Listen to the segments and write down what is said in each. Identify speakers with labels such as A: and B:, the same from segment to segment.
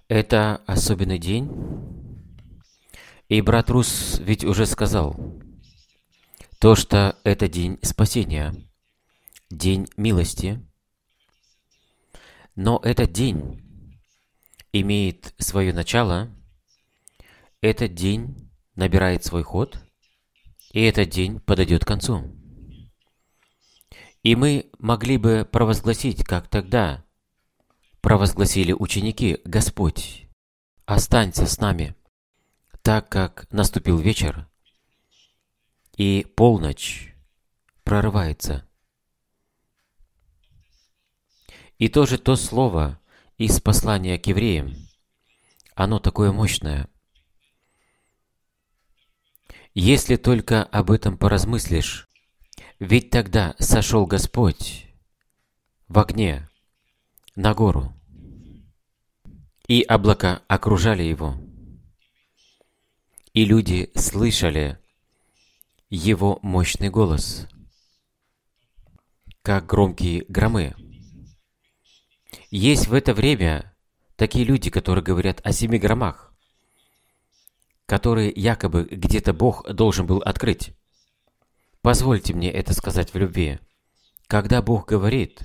A: Это особенный день, и брат Рус ведь уже сказал, то, что это день спасения, день милости, но этот день имеет свое начало, этот день набирает свой ход, и этот день подойдет к концу. И мы могли бы провозгласить, как тогда провозгласили ученики: «Господь, останься с нами», так как наступил вечер, и полночь прорывается. И тоже то слово из послания к евреям, оно такое мощное. Если только об этом поразмыслишь, ведь тогда сошел Господь в огне на гору, и облака окружали Его, и люди слышали Его мощный голос, как громкие громы. Есть в это время такие люди, которые говорят о 7 громах, которые якобы где-то Бог должен был открыть. Позвольте мне это сказать в любви. Когда Бог говорит,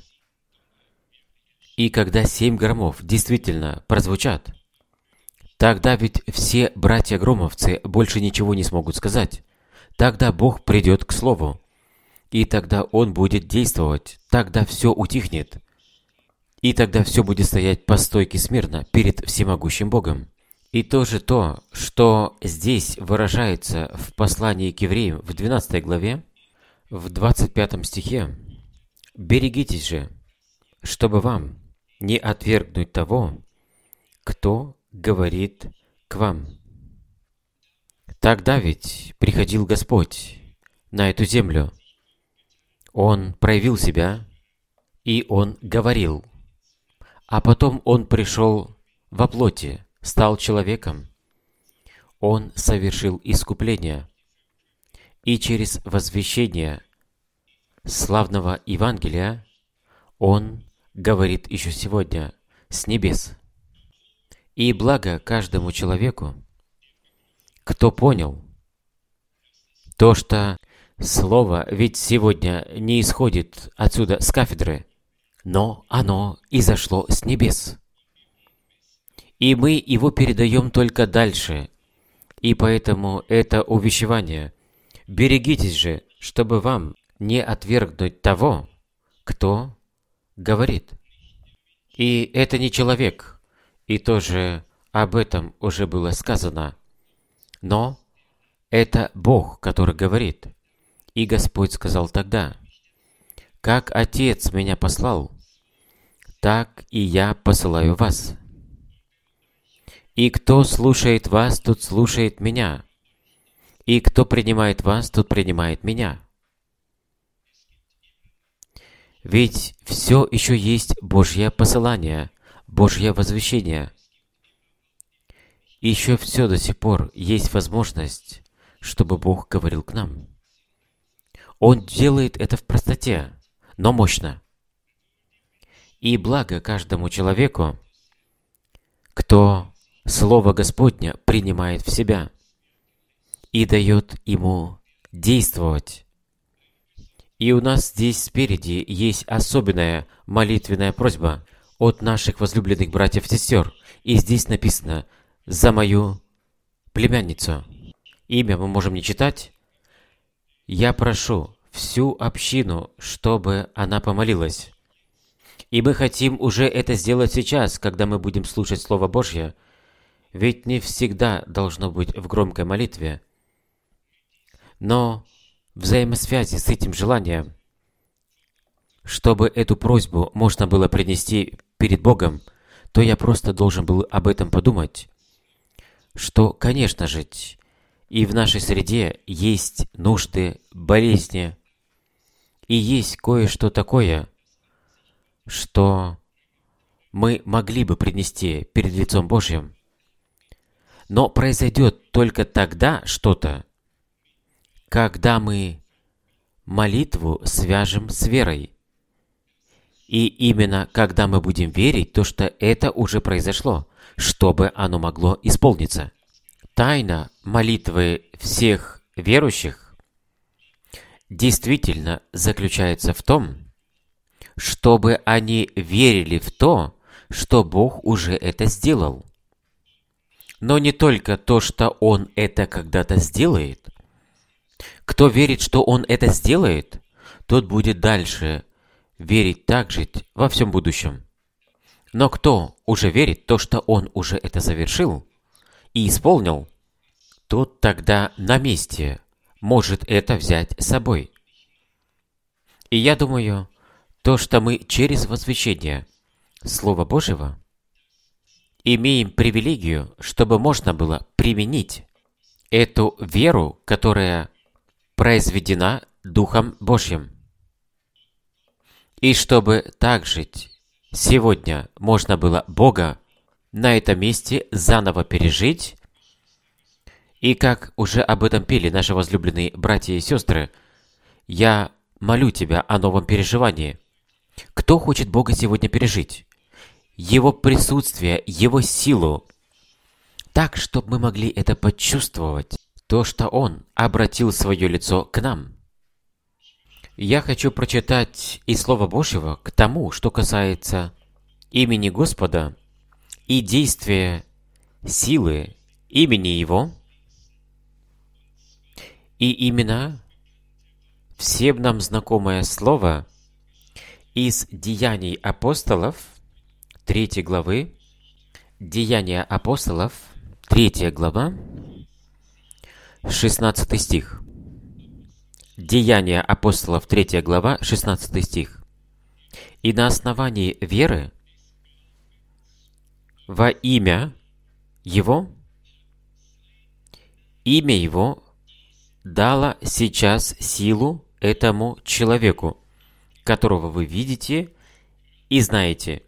A: и когда 7 громов действительно прозвучат, тогда ведь все братья-громовцы больше ничего не смогут сказать. Тогда Бог придет к Слову, и тогда Он будет действовать, тогда все утихнет, и тогда все будет стоять по стойке смирно перед всемогущим Богом. И тоже то, что здесь выражается в послании к евреям в 12 главе, в 25 стихе: «Берегитесь же, чтобы вам не отвергнуть того, кто говорит к вам». Тогда ведь приходил Господь на эту землю. Он проявил себя, и Он говорил. А потом Он пришел во плоти, стал человеком. Он совершил искупление. И через возвещение славного Евангелия Он говорит еще сегодня с небес. И благо каждому человеку, кто понял то, что Слово ведь сегодня не исходит отсюда с кафедры, но оно изошло с небес. И мы его передаем только дальше. И поэтому это увещевание: «Берегитесь же, чтобы вам не отвергнуть того, кто говорит». И это не человек, и тоже об этом уже было сказано. Но это Бог, который говорит. И Господь сказал тогда: «Как Отец меня послал, так и я посылаю вас. И кто слушает вас, тот слушает меня. И кто принимает вас, тот принимает меня». Ведь все еще есть Божье посылание, Божье возвещение. Еще все до сих пор есть возможность, чтобы Бог говорил к нам. Он делает это в простоте, но мощно. И благо каждому человеку, кто Слово Господня принимает в себя и дает ему действовать. И у нас здесь спереди есть особенная молитвенная просьба от наших возлюбленных братьев и сестер. И здесь написано: «За мою племянницу». Имя мы можем не читать. Я прошу всю общину, чтобы она помолилась. И мы хотим уже это сделать сейчас, когда мы будем слушать Слово Божье, ведь не всегда должно быть в громкой молитве. Но взаимосвязи с этим желанием, чтобы эту просьбу можно было принести перед Богом, то я просто должен был об этом подумать, что, конечно же, и в нашей среде есть нужды, болезни, и есть кое-что такое, что мы могли бы принести перед лицом Божьим. Но произойдет только тогда что-то, когда мы молитву свяжем с верой. И именно когда мы будем верить, то что это уже произошло. чтобы оно могло исполниться. Тайна молитвы всех верующих действительно заключается в том, чтобы они верили в то, что Бог уже это сделал. Но не только то, что Он это когда-то сделает. Кто верит, что Он это сделает, тот будет дальше верить так же во всем будущем. Но кто уже верит то, что Он уже это совершил и исполнил, тот тогда на месте может это взять с собой. И я думаю, то, что мы через возвещение Слова Божьего имеем привилегию, чтобы можно было применить эту веру, которая произведена Духом Божьим. И чтобы также сегодня можно было Бога на этом месте заново пережить. И как уже об этом пели наши возлюбленные братья и сестры, я молю Тебя о новом переживании. Кто хочет Бога сегодня пережить? Его присутствие, Его силу. Так, чтобы мы могли это почувствовать, то, что Он обратил свое лицо к нам. Я хочу прочитать из Слова Божьего к тому, что касается имени Господа и действия силы имени Его. И именно всем нам знакомое слово из Деяний апостолов, 3 главы, Деяния апостолов, 3 глава, 16 стих. Деяния апостолов, 3 глава, 16 стих. «И на основании веры во имя Его дало сейчас силу этому человеку, которого вы видите и знаете,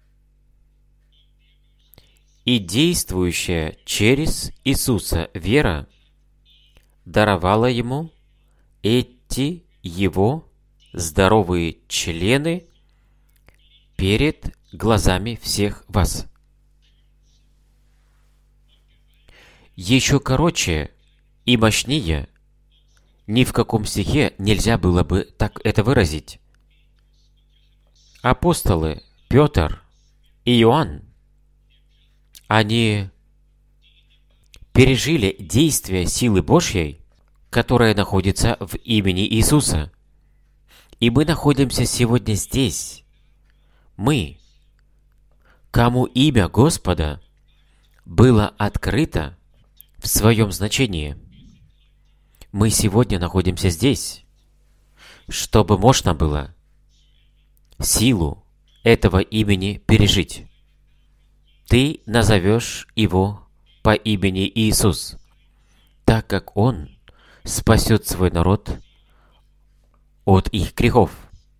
A: и действующая через Иисуса вера даровала ему эти его здоровые члены перед глазами всех вас». Еще короче и мощнее ни в каком стихе нельзя было бы так это выразить. Апостолы Петр и Иоанн, они пережили действие силы Божьей, которая находится в имени Иисуса. И мы находимся сегодня здесь. Мы, кому имя Господа было открыто в своем значении. Мы сегодня находимся здесь, чтобы можно было силу этого имени пережить. Ты назовешь его по имени Иисус, так как Он спасет свой народ от их грехов.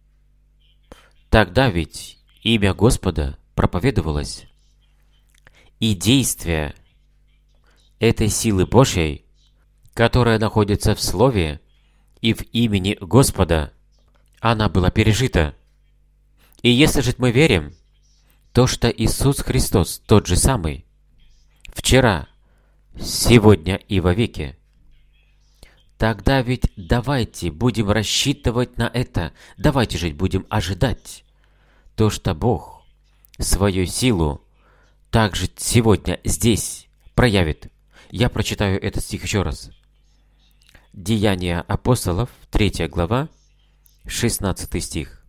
A: Тогда ведь имя Господа проповедовалось, и действие этой силы Божьей, которая находится в Слове и в имени Господа, она была пережита. И если же мы верим, то, что Иисус Христос тот же самый, вчера, сегодня и вовеки, тогда ведь давайте будем рассчитывать на это, давайте же будем ожидать то, что Бог свою силу также сегодня здесь проявит. Я прочитаю этот стих еще раз. Деяния апостолов, 3 глава, 16 стих.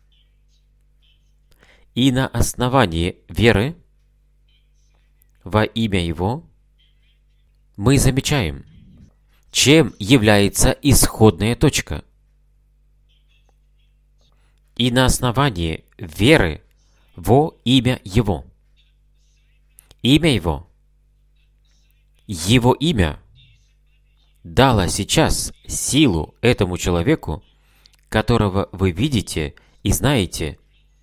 A: «И на основании веры во имя Его мы замечаем, чем является исходная точка. И на основании веры во имя Его. Имя Его, Его имя дало сейчас силу этому человеку, которого вы видите и знаете,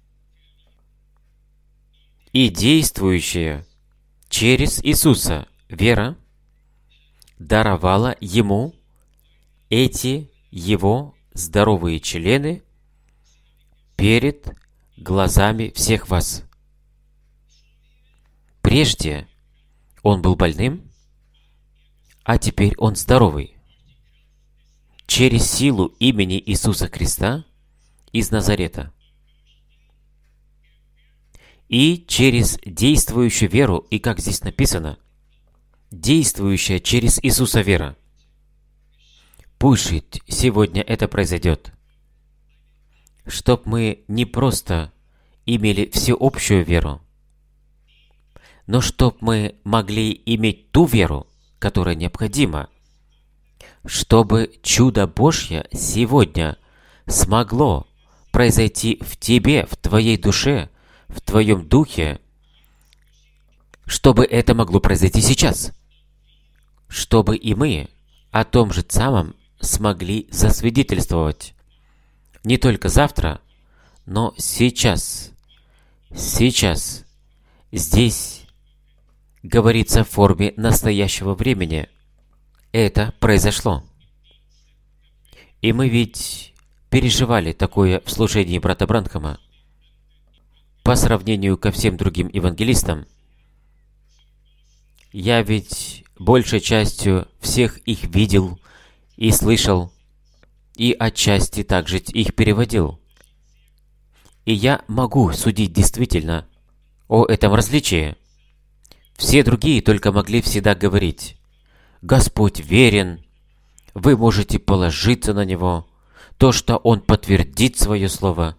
A: и действующая через Иисуса вера даровала ему эти его здоровые члены перед глазами всех вас. прежде он был больным, а теперь он здоровый. Через силу имени Иисуса Христа из Назарета. И через действующую веру, и как здесь написано, действующая через Иисуса вера. Пусть сегодня это произойдет, чтоб мы не просто имели всеобщую веру, но чтоб мы могли иметь ту веру, которая необходима, чтобы чудо Божье сегодня смогло произойти в тебе, в твоей душе, в твоем духе, чтобы это могло произойти сейчас, чтобы и мы о том же самом смогли засвидетельствовать не только завтра, но сейчас. Сейчас. Здесь говорится в форме настоящего времени. Это произошло. И мы ведь переживали такое в служении брата Бранхама. По сравнению ко всем другим евангелистам, я ведь большей частью всех их видел и слышал, и отчасти также их переводил. И я могу судить действительно о этом различии. Все другие только могли всегда говорить: Господь верен, вы можете положиться на Него, то, что Он подтвердит свое слово.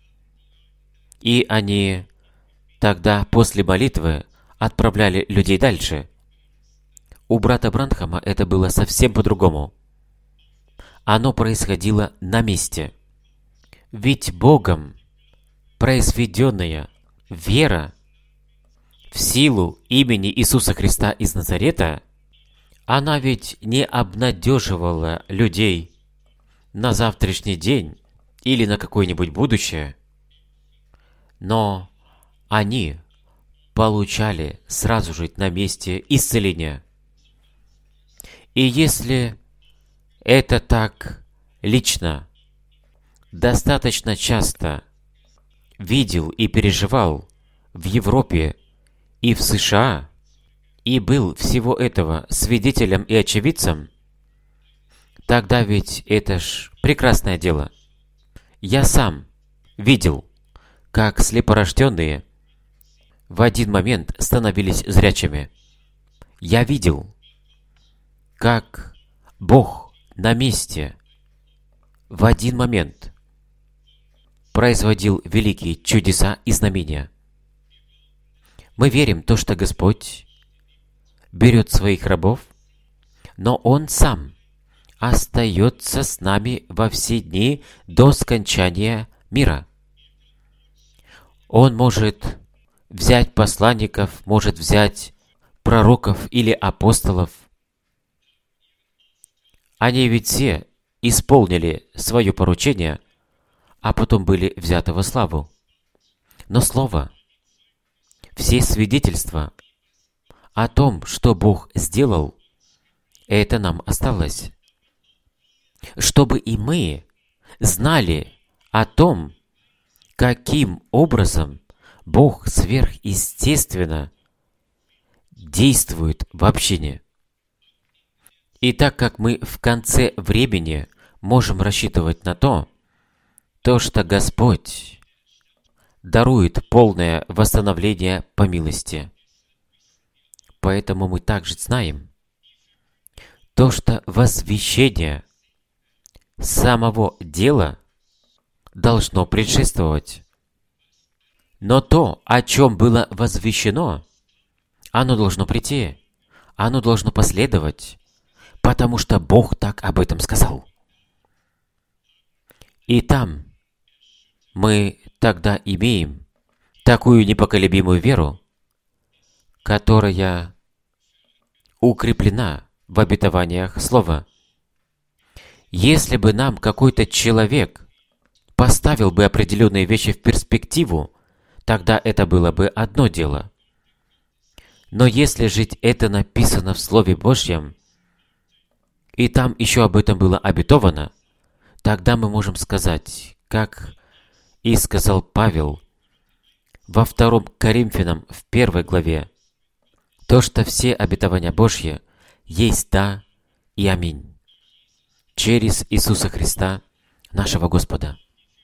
A: И они тогда после молитвы отправляли людей дальше. У брата Бранхама это было совсем по-другому. Оно происходило на месте. Ведь Богом произведенная вера в силу имени Иисуса Христа из Назарета, она ведь не обнадеживала людей на завтрашний день или на какое-нибудь будущее, но они получали сразу же на месте исцеления. И если это так лично, достаточно часто видел и переживал в Европе и в США, и был всего этого свидетелем и очевидцем, тогда ведь это ж прекрасное дело. Я сам видел, как слепорожденные в один момент становились зрячими. Я видел, как Бог на месте в один момент производил великие чудеса и знамения. Мы верим в то, что Господь берет своих рабов, но Он сам остается с нами во все дни до скончания мира. Он может взять посланников, может взять пророков или апостолов. Они ведь все исполнили свое поручение, а потом были взяты во славу. Но Слово, все свидетельства о том, что Бог сделал, это нам осталось. Чтобы и мы знали о том, каким образом Бог сверхъестественно действует в общине. И так как мы в конце времени можем рассчитывать на то, что Господь дарует полное восстановление по милости. Поэтому мы также знаем то, что возвещение самого дела должно предшествовать. Но то, о чем было возвещено, оно должно прийти, оно должно последовать, потому что Бог так об этом сказал. И там мы тогда имеем такую непоколебимую веру, которая укреплена в обетованиях Слова. Если бы нам какой-то человек поставил бы определенные вещи в перспективу, тогда это было бы одно дело. Но если же это написано в Слове Божьем, и там еще об этом было обетовано, тогда мы можем сказать, как и сказал Павел во 2 Коринфянам в 1 главе, то, что все обетования Божьи есть «да» и «аминь» через Иисуса Христа, нашего Господа.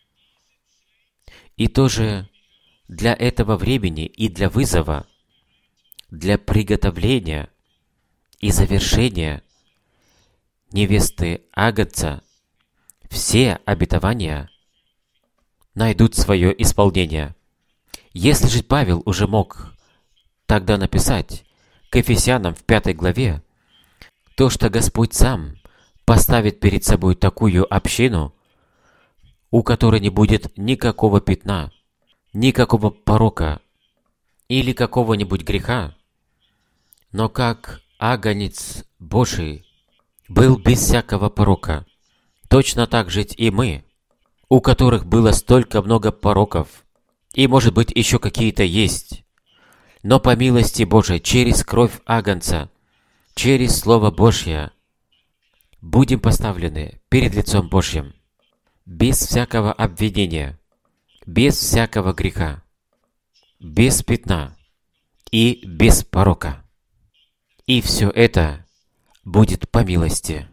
A: И тоже для этого времени и для вызова, для приготовления и завершения невесты Агнца все обетования найдут свое исполнение. Если же Павел уже мог тогда написать к Ефесянам в 5 главе, то, что Господь сам поставит перед собой такую общину, у которой не будет никакого пятна, никакого порока или какого-нибудь греха, но как Агнец Божий был без всякого порока, точно так жить и мы, у которых было столько много пороков, и, может быть, еще какие-то есть, но по милости Божией, через кровь Агнца, через Слово Божье, будем поставлены перед лицом Божьим, без всякого обвинения, без всякого греха, без пятна и без порока. И все это будет по милости.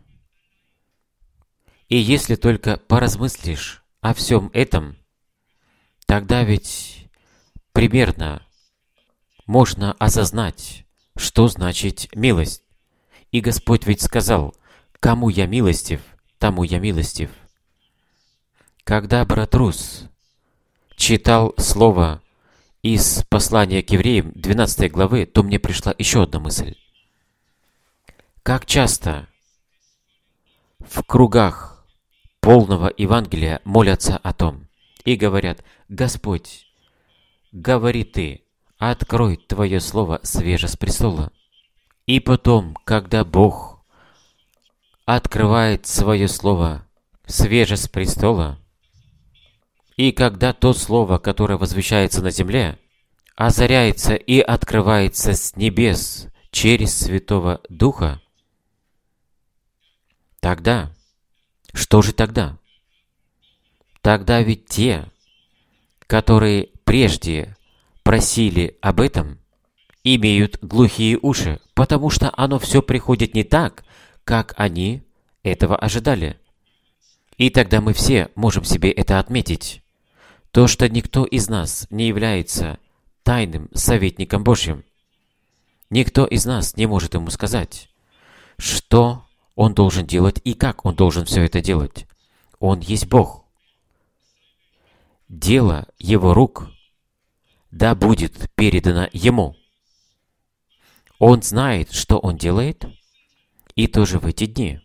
A: И если только поразмыслишь о всем этом, тогда ведь примерно можно осознать, что значит милость. И Господь ведь сказал: «Кому я милостив, тому я милостив». Когда брат Рус читал слово из послания к евреям 12 главы, то мне пришла еще одна мысль. Как часто в кругах полного Евангелия молятся о том и говорят: «Господь, говори Ты, открой Твое Слово свеже с престола». И потом, когда Бог открывает Свое Слово свеже с престола, и когда то Слово, которое возвещается на земле, озаряется и открывается с небес через Святого Духа, тогда, что же тогда? Тогда ведь те, которые прежде просили об этом, имеют глухие уши, потому что оно все приходит не так, как они этого ожидали. И тогда мы все можем себе это отметить. То, что никто из нас не является тайным советником Божьим. Никто из нас не может ему сказать, что он должен делать и как он должен все это делать. Он есть Бог. Дело Его рук да будет передано Ему. Он знает, что Он делает, и тоже в эти дни.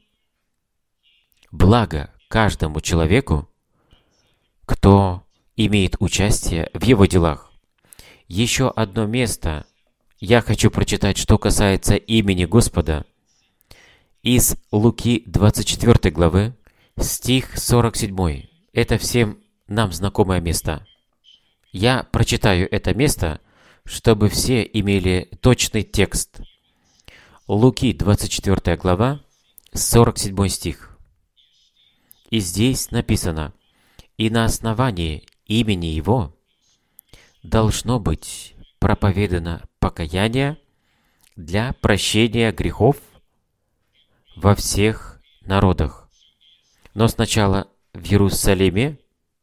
A: Благо каждому человеку, кто имеет участие в Его делах. Еще одно место я хочу прочитать, что касается имени Господа. Из Луки 24 главы, стих 47. Это всем нам знакомое место. Я прочитаю это место, чтобы все имели точный текст. Луки 24 глава, 47 стих. И здесь написано: «И на основании имени Его должно быть проповедано покаяние для прощения грехов во всех народах. Но сначала в Иерусалиме.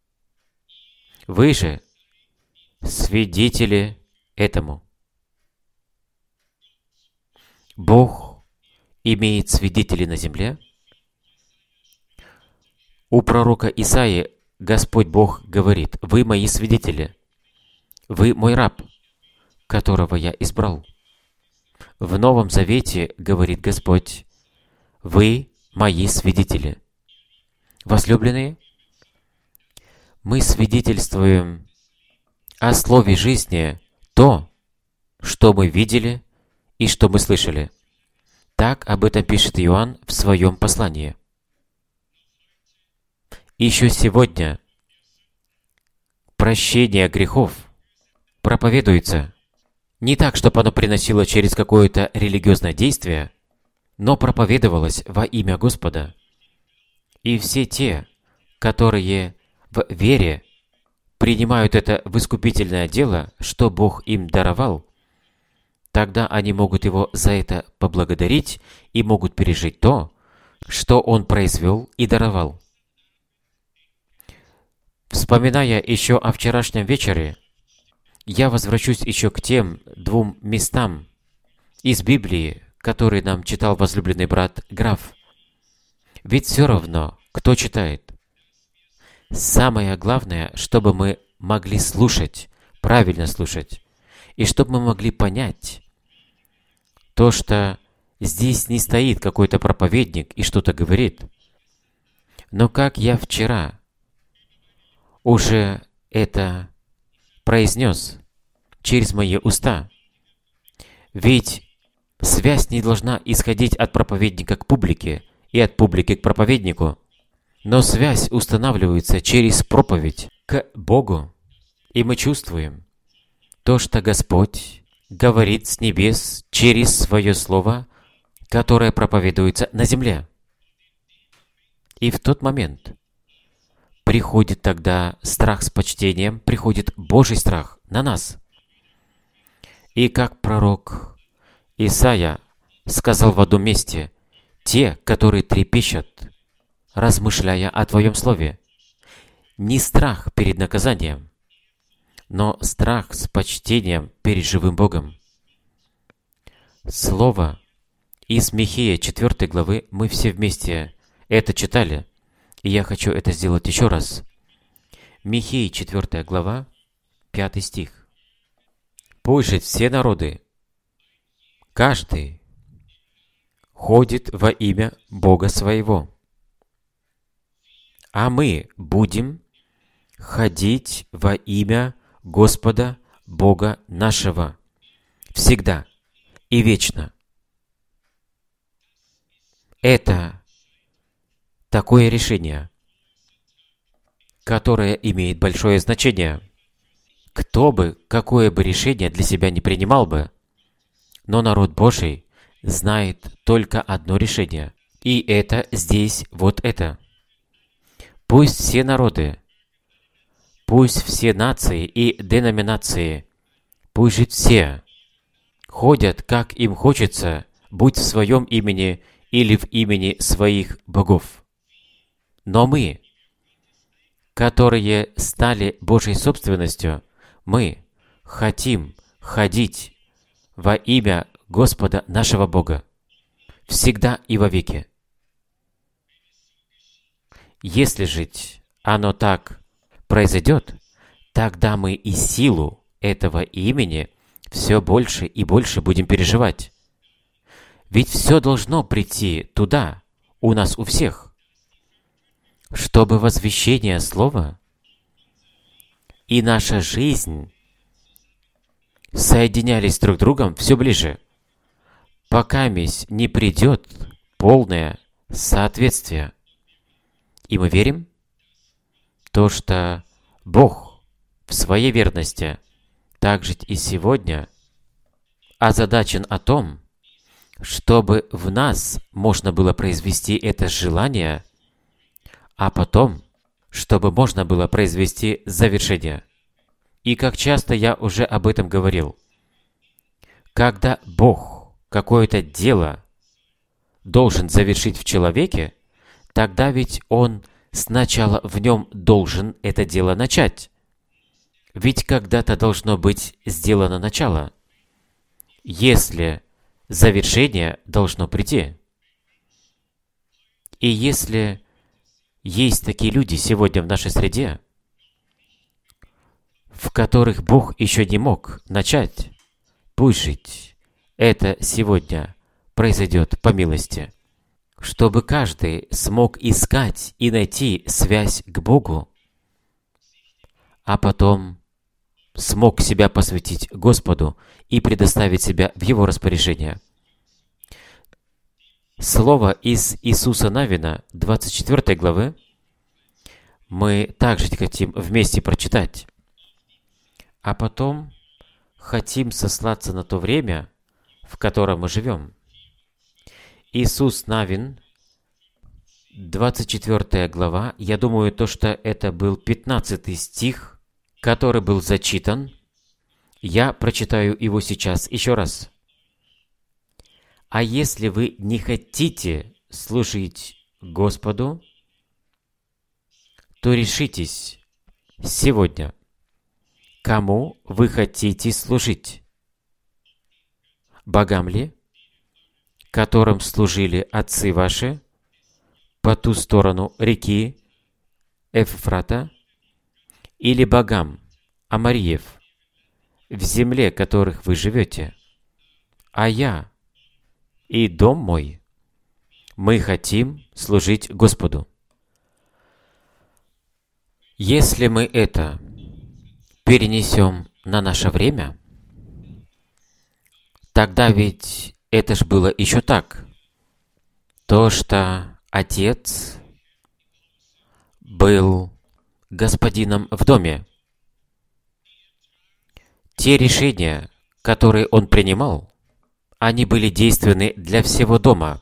A: Вы же свидетели этому». Бог имеет свидетелей на земле. У пророка Исаии Господь Бог говорит: «Вы мои свидетели, вы мой раб, которого я избрал». В Новом Завете говорит Господь: «Вы мои свидетели». Возлюбленные, мы свидетельствуем о слове жизни то, что мы видели и что мы слышали. Так об этом пишет Иоанн в своем послании. Еще сегодня прощение грехов проповедуется не так, чтобы оно приносило через какое-то религиозное действие, но проповедовалось во имя Господа. И все те, которые в вере принимают это в искупительное дело, что Бог им даровал, тогда они могут Его за это поблагодарить и могут пережить то, что Он произвел и даровал. Вспоминая еще о вчерашнем вечере, я возвращусь еще к тем двум местам из Библии, которые нам читал возлюбленный брат Граф. Ведь все равно, кто читает. Самое главное, чтобы мы могли слушать, правильно слушать, и чтобы мы могли понять то, что здесь не стоит какой-то проповедник и что-то говорит. Но как я вчера уже это произнес через мои уста, ведь связь не должна исходить от проповедника к публике и от публики к проповеднику, но связь устанавливается через проповедь к Богу, и мы чувствуем то, что Господь говорит с небес через Свое Слово, которое проповедуется на земле. И в тот момент приходит тогда страх с почтением, приходит Божий страх на нас. И как пророк Исаия сказал в одном месте: «Те, которые трепещут, размышляя о Твоем Слове, не страх перед наказанием, но страх с почтением перед живым Богом». Слово из Михея 4 главы мы все вместе это читали, и я хочу это сделать еще раз. Михея 4 глава, 5 стих. «Пусть же все народы, каждый ходит во имя Бога своего, а мы будем ходить во имя Господа Бога нашего всегда и вечно». Это такое решение, которое имеет большое значение. Кто бы, какое бы решение для себя не принимал бы, но народ Божий знает только одно решение, и это здесь вот это. Пусть все народы, пусть все нации и деноминации, пусть же все ходят, как им хочется, будь в своем имени или в имени своих богов. Но мы, которые стали Божьей собственностью, мы хотим ходить во имя Господа нашего Бога всегда и вовеки. Если же оно так произойдет, тогда мы и силу этого имени все больше и больше будем переживать. Ведь все должно прийти туда, у нас у всех, чтобы возвещение Слова и наша жизнь соединялись друг с другом все ближе, пока не придет полное соответствие. И мы верим, то, что Бог в своей верности также и сегодня озадачен о том, чтобы в нас можно было произвести это желание, а потом, чтобы можно было произвести завершение. И как часто я уже об этом говорил, когда Бог какое-то дело должен завершить в человеке, тогда ведь Он сначала в нем должен это дело начать. Ведь когда-то должно быть сделано начало, если завершение должно прийти. И если есть такие люди сегодня в нашей среде, в которых Бог еще не мог начать, пусть жить, это сегодня произойдет по милости, чтобы каждый смог искать и найти связь к Богу, а потом смог себя посвятить Господу и предоставить себя в Его распоряжение. Слово из Иисуса Навина, 24 главы, мы также хотим вместе прочитать, а потом хотим сослаться на то время, в котором мы живем. Иисус Навин, 24 глава, я думаю, то, что это был 15 стих, который был зачитан. Я прочитаю его сейчас еще раз. А если вы не хотите служить Господу, то решитесь сегодня, кому вы хотите служить. Богам ли, которым служили отцы ваши по ту сторону реки Эвфрата, или богам Амориев, в земле которых вы живете? А я и дом мой, мы хотим служить Господу. Если мы это перенесем на наше время, тогда ведь это ж было еще так. То, что отец был господином в доме, те решения, которые он принимал, они были действенны для всего дома.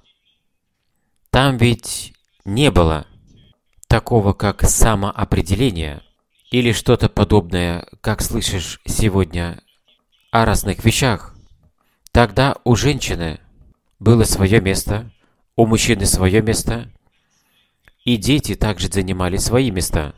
A: Там ведь не было такого, как самоопределение или что-то подобное, как слышишь сегодня о разных вещах. Тогда у женщины было свое место, у мужчины свое место, и дети также занимали свои места.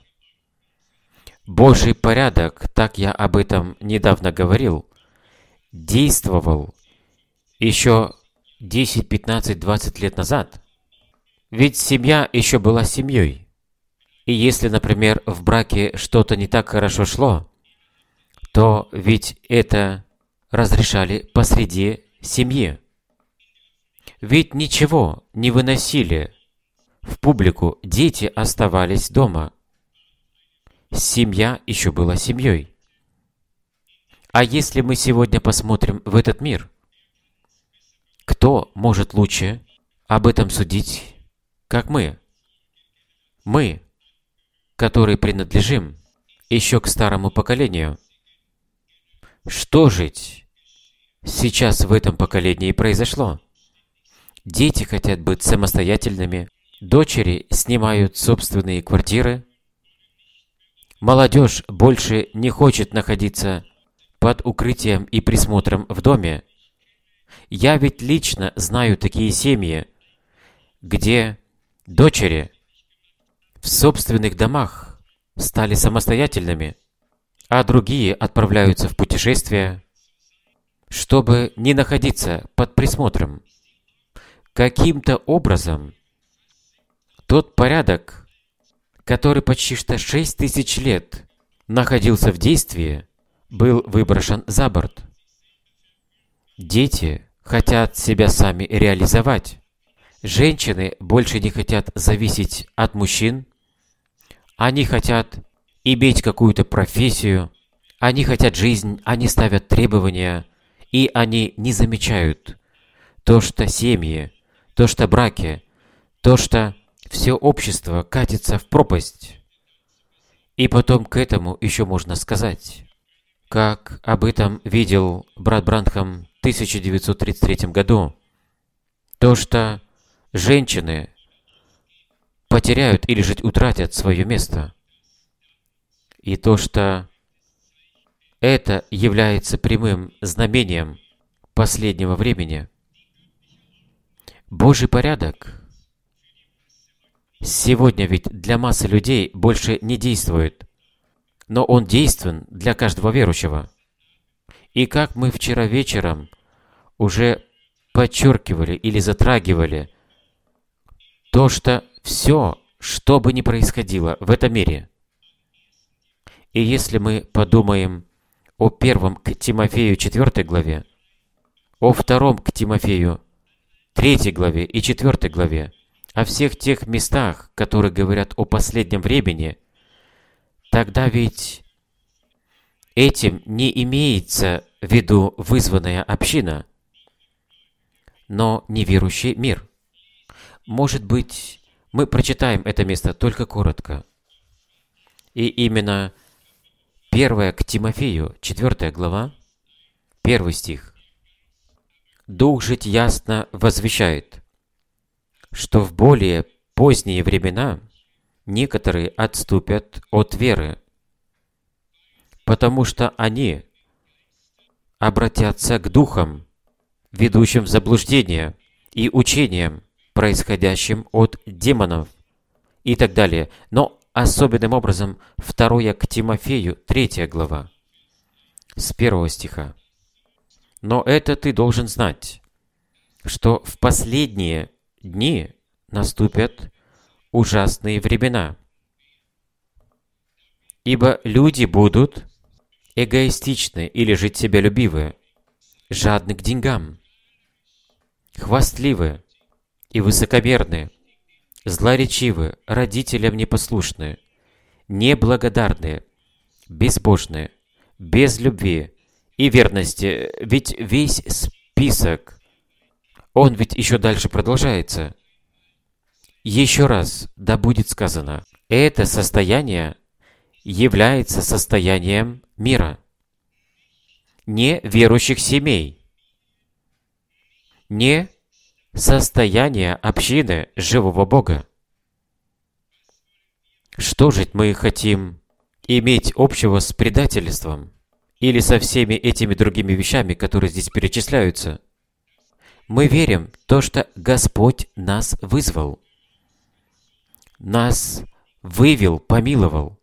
A: Божий порядок, так я об этом недавно говорил, действовал еще 10, 15, 20 лет назад. Ведь семья еще была семьей. И если, например, в браке что-то не так хорошо шло, то ведь это разрешали посреди семьи. Ведь ничего не выносили в публику, дети оставались дома. Семья еще была семьей. А если мы сегодня посмотрим в этот мир, кто может лучше об этом судить, как мы? Мы, которые принадлежим еще к старому поколению. Что же сейчас в этом поколении произошло? Дети хотят быть самостоятельными, дочери снимают собственные квартиры, молодежь больше не хочет находиться под укрытием и присмотром в доме. Я ведь лично знаю такие семьи, где дочери в собственных домах стали самостоятельными, а другие отправляются в путешествия, чтобы не находиться под присмотром. Каким-то образом тот порядок, который почти что 6000 лет находился в действии, был выброшен за борт. Дети хотят себя сами реализовать. Женщины больше не хотят зависеть от мужчин. Они хотят иметь какую-то профессию. Они хотят жизнь, они ставят требования. И они не замечают то, что семьи, то, что браки, то, что все общество катится в пропасть. И потом к этому еще можно сказать, как об этом видел брат Бранхам в 1933 году, то, что женщины потеряют или же утратят свое место, и то, что это является прямым знамением последнего времени. Божий порядок сегодня ведь для массы людей больше не действует, но он действен для каждого верующего. И как мы вчера вечером уже подчеркивали или затрагивали, то, что все, что бы ни происходило в этом мире, и если мы подумаем о 1 к Тимофею 4 главе, о 2 к Тимофею 3 главе и 4 главе, о всех тех местах, которые говорят о последнем времени, тогда ведь этим не имеется в виду вызванная община, но неверующий мир. Может быть, мы прочитаем это место только коротко. И именно 1 к Тимофею, 4 глава, 1 стих. «Дух жить ясно возвещает, что в более поздние времена некоторые отступят от веры, потому что они обратятся к духам, в ведущим в заблуждение, и учением, происходящим от демонов, и так далее. Но особенным образом 2 к Тимофею, 3 глава, с 1 стиха. «Но это ты должен знать, что в последние дни наступят ужасные времена. Ибо люди будут эгоистичны или же себялюбивы, жадны к деньгам, хвастливы и высокомерны, злоречивы, родителям непослушны, неблагодарны, безбожны, без любви и верности». Ведь весь список, он ведь еще дальше продолжается. Еще раз, да будет сказано, это состояние является состоянием мира, не верующих семей, не состояние общины живого Бога. Что же мы хотим иметь общего с предательством или со всеми этими другими вещами, которые здесь перечисляются? Мы верим в то, что Господь нас вызвал, нас вывел, помиловал,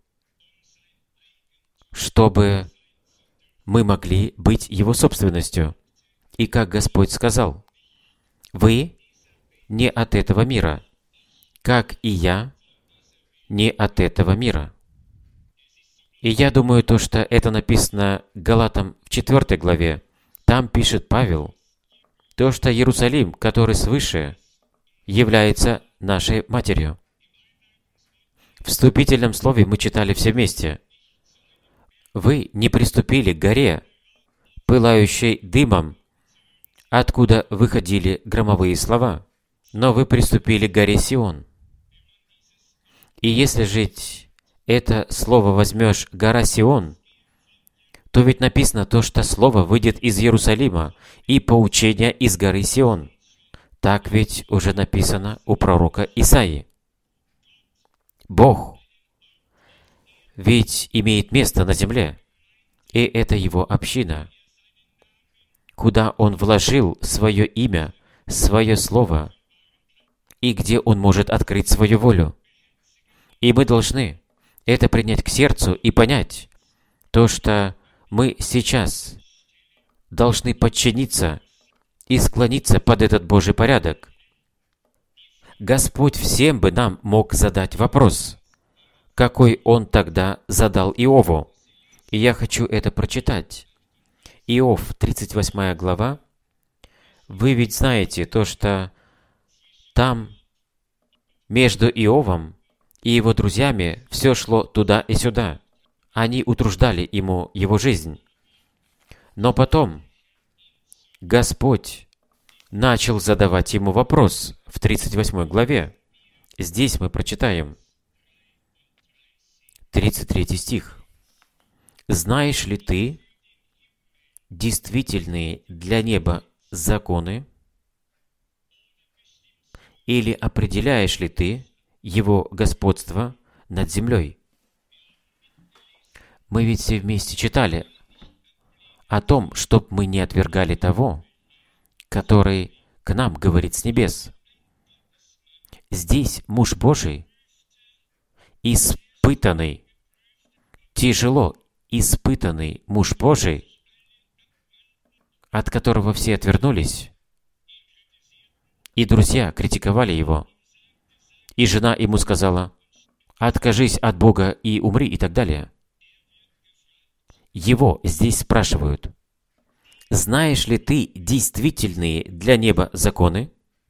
A: чтобы мы могли быть Его собственностью. И как Господь сказал, «Вы не от этого мира, как и я не от этого мира». И я думаю, то, что это написано Галатам в 4 главе, там пишет Павел, то, что Иерусалим, который свыше, является нашей матерью. В вступительном слове мы читали все вместе. «Вы не приступили к горе, пылающей дымом, откуда выходили громовые слова, но вы приступили к горе Сион». И если жить это слово возьмешь «гора Сион», то ведь написано то, что слово выйдет из Иерусалима и поучение из горы Сион. Так ведь уже написано у пророка Исаии. Бог ведь имеет место на земле, и это Его община, куда Он вложил свое имя, свое слово, и где Он может открыть свою волю. И мы должны это принять к сердцу и понять, то, что мы сейчас должны подчиниться и склониться под этот Божий порядок. Господь всем бы нам мог задать вопрос, какой Он тогда задал Иову. И я хочу это прочитать. Иов, 38 глава. Вы ведь знаете то, что там между Иовом и его друзьями все шло туда и сюда. Они утруждали ему его жизнь. Но потом Господь начал задавать ему вопрос в 38 главе. Здесь мы прочитаем 33 стих. «Знаешь ли ты действительные для неба законы? Или определяешь ли ты его господство над землей?» Мы ведь все вместе читали о том, чтоб мы не отвергали того, который к нам говорит с небес. Здесь муж Божий, испытанный, тяжело испытанный муж Божий, от которого все отвернулись, и друзья критиковали его, и жена ему сказала: «Откажись от Бога и умри», и так далее. Его здесь спрашивают: «Знаешь ли ты действительные для неба законы?»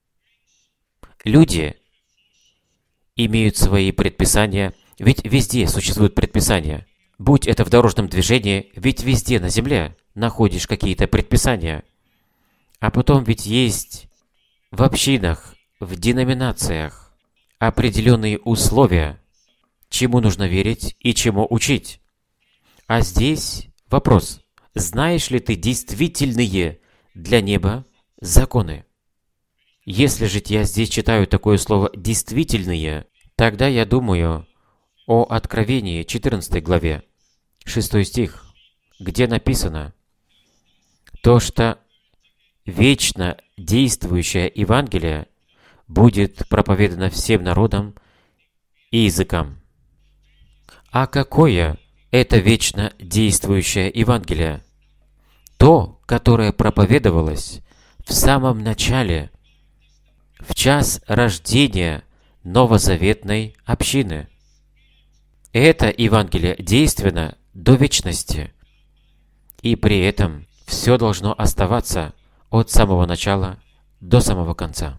A: Люди имеют свои предписания, ведь везде существуют предписания. Будь это в дорожном движении, ведь везде на земле находишь какие-то предписания. А потом ведь есть в общинах, в деноминациях определенные условия, чему нужно верить и чему учить. А здесь вопрос: знаешь ли ты действительные для неба законы? Если же я здесь читаю такое слово «действительные», тогда я думаю о Откровении 14 главе, 6 стих, где написано то, что вечно действующее Евангелие будет проповедано всем народам и языкам. А какое это вечно действующее Евангелие? То, которое проповедовалось в самом начале, в час рождения новозаветной общины. Это Евангелие действенно до вечности, и при этом все должно оставаться от самого начала до самого конца.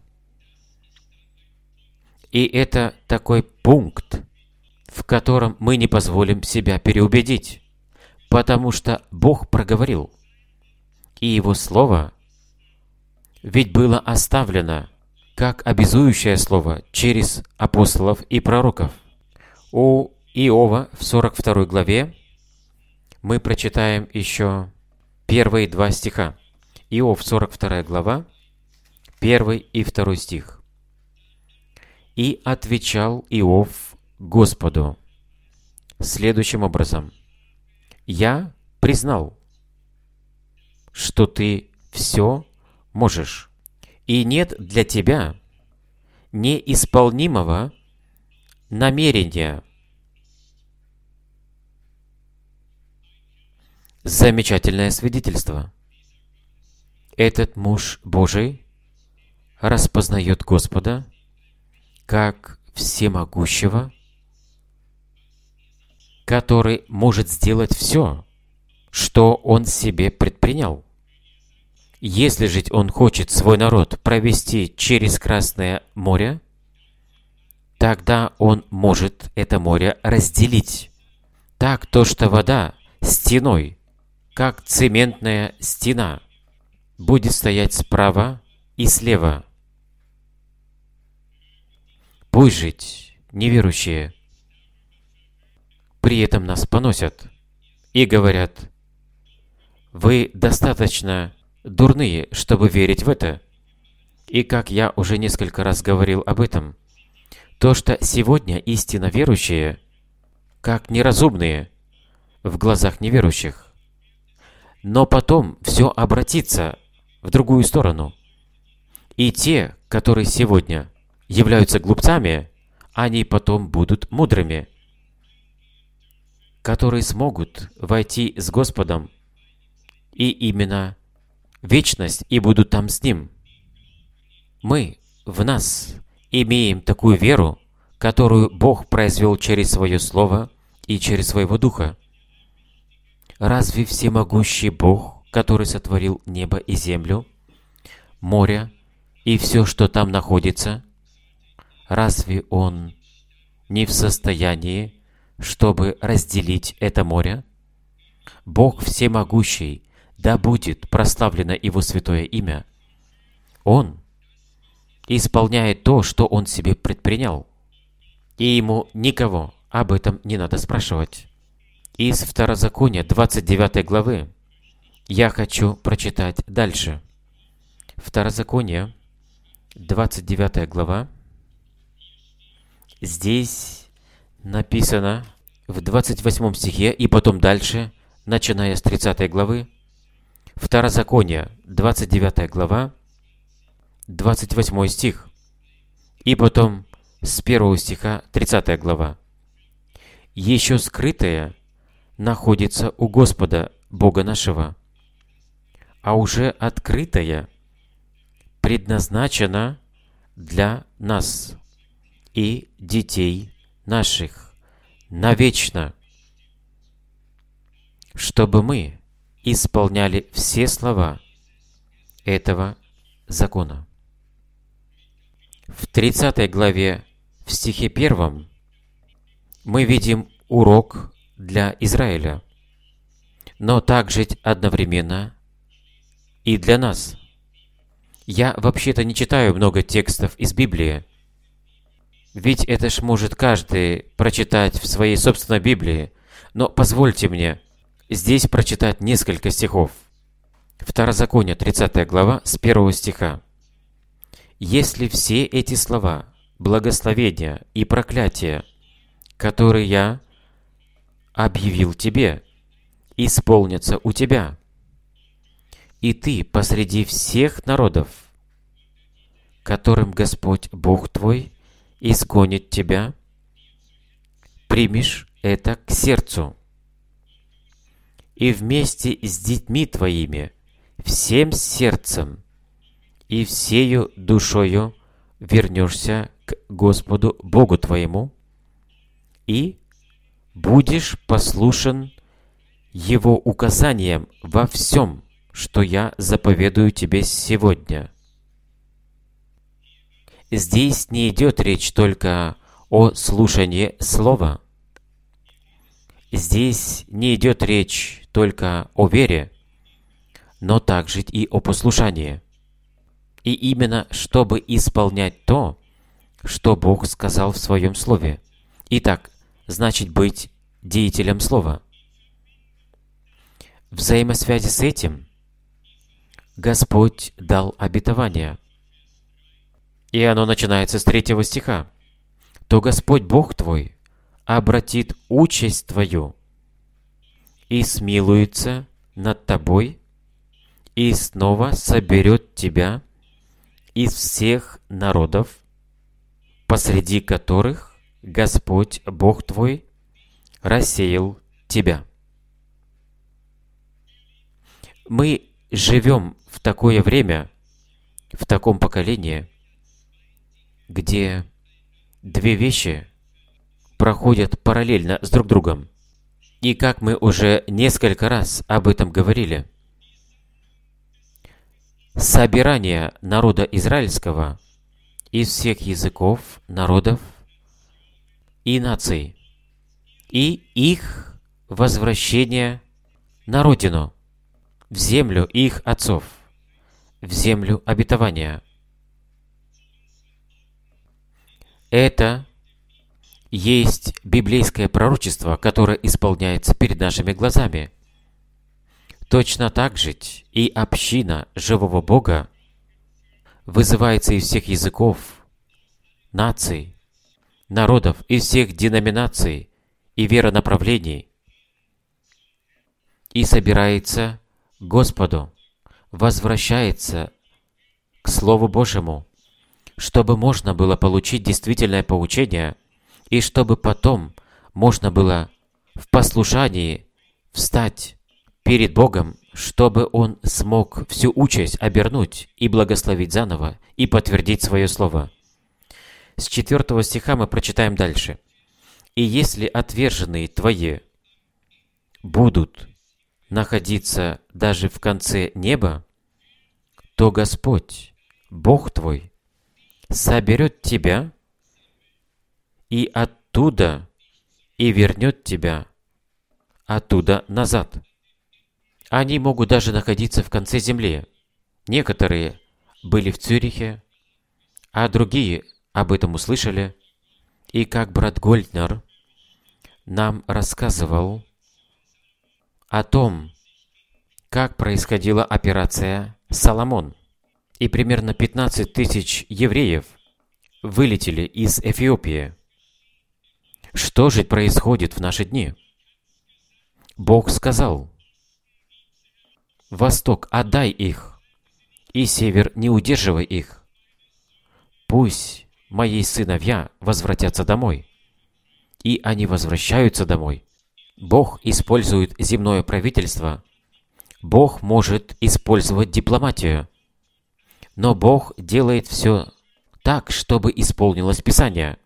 A: И это такой пункт, в котором мы не позволим себя переубедить, потому что Бог проговорил, и Его Слово ведь было оставлено как обязующее Слово через апостолов и пророков. У Иова в 42 главе мы прочитаем еще первые 2 стиха. Иов, 42 глава, 1 и 2 стих. «И отвечал Иов Господу следующим образом: «Я признал, что ты все можешь, и нет для тебя неисполнимого намерения». Замечательное свидетельство. Этот муж Божий распознает Господа как всемогущего, который может сделать все, что он себе предпринял. Если же он хочет свой народ провести через Красное море, тогда он может это море разделить. Так то, что вода стеной, как цементная стена, будет стоять справа и слева. Пусть жить неверующие при этом нас поносят и говорят: вы достаточно дурные, чтобы верить в это. И как я уже несколько раз говорил об этом, то, что сегодня истинно верующие, как неразумные в глазах неверующих, но потом все обратится в другую сторону. И те, которые сегодня являются глупцами, они потом будут мудрыми, которые смогут войти с Господом и именно вечность, и будут там с Ним. Мы в нас имеем такую веру, которую Бог произвел через Свое Слово и через Своего Духа. Разве всемогущий Бог, который сотворил небо и землю, море и все, что там находится, разве Он не в состоянии, чтобы разделить это море? Бог всемогущий, да будет прославлено Его святое имя. Он исполняет то, что Он себе предпринял, и Ему никого об этом не надо спрашивать. Из Второзакония 29 главы я хочу прочитать дальше. Второзаконие, 29 глава. Здесь написано в 28 стихе и потом дальше, начиная с 30 главы. Второзаконие, 29 глава, 28 стих. И потом с 1 стиха 30 глава. «Еще скрытое находится у Господа, Бога нашего, а уже открытое предназначено для нас и детей наших навечно, чтобы мы исполняли все слова этого закона». В 30 главе, в стихе 1, мы видим урок для Израиля, но также одновременно и для нас. Я вообще-то не читаю много текстов из Библии, ведь это ж может каждый прочитать в своей собственной Библии, но позвольте мне здесь прочитать несколько стихов. Второзаконие, 30 глава, с 1 стиха. «Если все эти слова, благословения и проклятия, которые я объявил тебе, исполнятся у тебя, И ты посреди всех народов, которым Господь Бог твой изгонит тебя, примешь это к сердцу, и вместе с детьми твоими всем сердцем и всею душою вернешься к Господу Богу твоему и будешь послушен Его указаниям во всем, что я заповедую тебе сегодня. Здесь не идет речь только о слушании слова. Здесь не идет речь только о вере, но также и о послушании. И именно чтобы исполнять то, что Бог сказал в Своем Слове. Итак, значит быть деятелем Слова. В взаимосвязи с этим Господь дал обетование. И оно начинается с 3 стиха. «То Господь Бог твой обратит участь твою и смилуется над тобой и снова соберет тебя из всех народов, посреди которых Господь Бог твой рассеял тебя». Мы живем в такое время, в таком поколении, где две вещи проходят параллельно с друг другом. И как мы уже несколько раз об этом говорили, собирание народа израильского из всех языков, народов и наций, и их возвращение на родину, в землю их отцов, в землю обетования. Это есть библейское пророчество, которое исполняется перед нашими глазами. Точно так же и община живого Бога вызывается из всех языков, наций, народов, из всех деноминаций и веронаправлений и собирается к Господу, возвращается к Слову Божьему, чтобы можно было получить действительное поучение и чтобы потом можно было в послушании встать перед Богом, чтобы Он смог всю участь обернуть и благословить заново и подтвердить свое слово. С 4 стиха мы прочитаем дальше. «И если отверженные твои будут находиться даже в конце неба, то Господь, Бог твой, соберет тебя и оттуда и вернет тебя оттуда назад». Они могут даже находиться в конце земли. Некоторые были в Цюрихе, а другие об этом услышали. И как брат Гольднер нам рассказывал о том, как происходила операция «Соломон». И примерно 15 тысяч евреев вылетели из Эфиопии. Что же происходит в наши дни? Бог сказал: «Восток, отдай их, и север, не удерживай их. Пусть мои сыновья возвратятся домой». И они возвращаются домой. Бог использует земное правительство. Бог может использовать дипломатию. Но Бог делает все так, чтобы исполнилось Писание.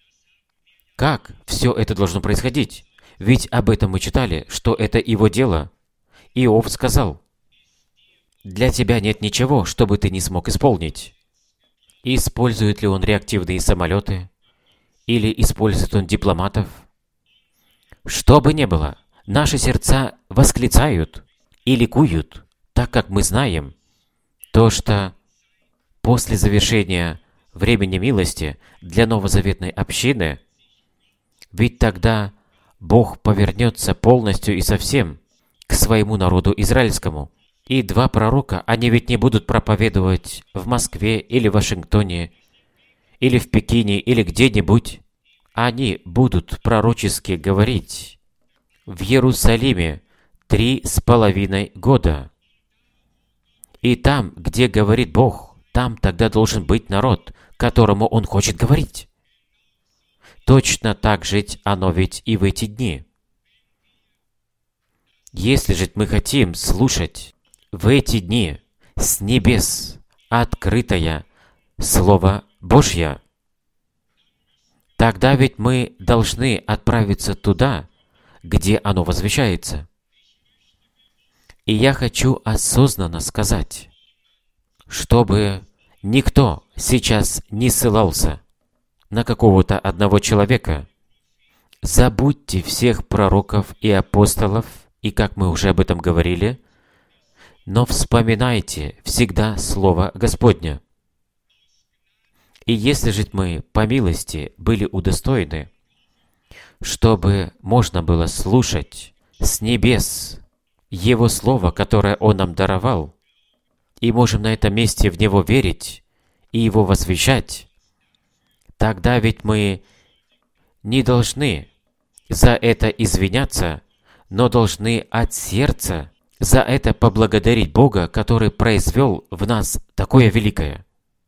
A: Как все это должно происходить? Ведь об этом мы читали, что это Его дело. Иов сказал: «Для тебя нет ничего, чтобы ты не смог исполнить». Использует ли он реактивные самолеты? Или использует он дипломатов? Что бы ни было, наши сердца восклицают и ликуют, так как мы знаем то, что после завершения времени милости для новозаветной общины, ведь тогда Бог повернется полностью и совсем к своему народу израильскому. И два пророка, они ведь не будут проповедовать в Москве или Вашингтоне, или в Пекине, или где-нибудь. Они будут пророчески говорить в Иерусалиме 3,5 года. И там, где говорит Бог, там тогда должен быть народ, которому Он хочет говорить. Точно так же оно ведь и в эти дни. Если же мы хотим слушать в эти дни с небес открытое Слово Божье, тогда ведь мы должны отправиться туда, где оно возвещается. И я хочу осознанно сказать, чтобы никто сейчас не ссылался на какого-то одного человека. Забудьте всех пророков и апостолов, и как мы уже об этом говорили, но вспоминайте всегда Слово Господне. И если же мы по милости были удостоены, чтобы можно было слушать с небес Его Слово, которое Он нам даровал, и можем на этом месте в Него верить и Его возвещать, тогда ведь мы не должны за это извиняться, но должны от сердца за это поблагодарить Бога, который произвел в нас такое великое.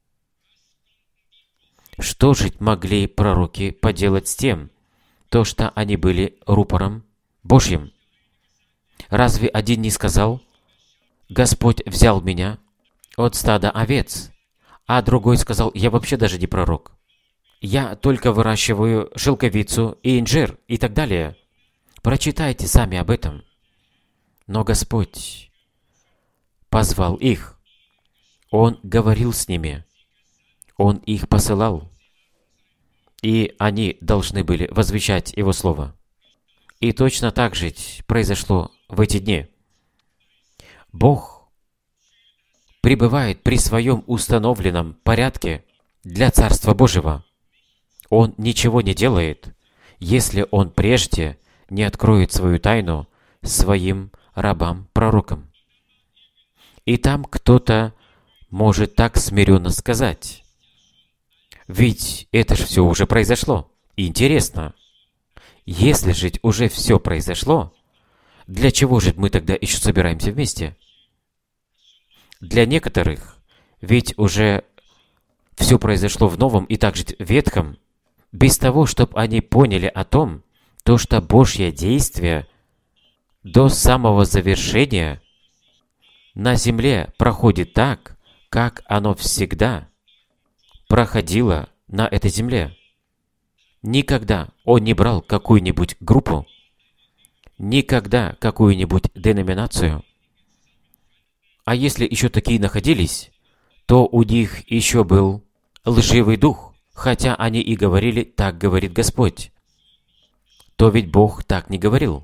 A: Что же могли пророки поделать с тем, то, что они были рупором Божьим? Разве один не сказал: «Господь взял меня от стада овец», а другой сказал: «Я вообще даже не пророк. Я только выращиваю шелковицу и инжир» и так далее. Прочитайте сами об этом. Но Господь позвал их. Он говорил с ними. Он их посылал. И они должны были возвещать Его Слово. И точно так же произошло в эти дни. Бог пребывает при Своем установленном порядке для Царства Божьего. Он ничего не делает, если Он прежде не откроет свою тайну Своим рабам-пророкам. И там кто-то может так смиренно сказать: «Ведь это же все уже произошло. Интересно, если же уже все произошло, для чего же мы тогда еще собираемся вместе?» Для некоторых ведь уже все произошло в Новом и также в Ветхом, без того, чтобы они поняли о том, то, что Божье действие до самого завершения на земле проходит так, как оно всегда проходило на этой земле. Никогда Он не брал какую-нибудь группу, никогда какую-нибудь деноминацию. А если еще такие находились, то у них еще был лживый дух, хотя они и говорили: «Так говорит Господь», то ведь Бог так не говорил.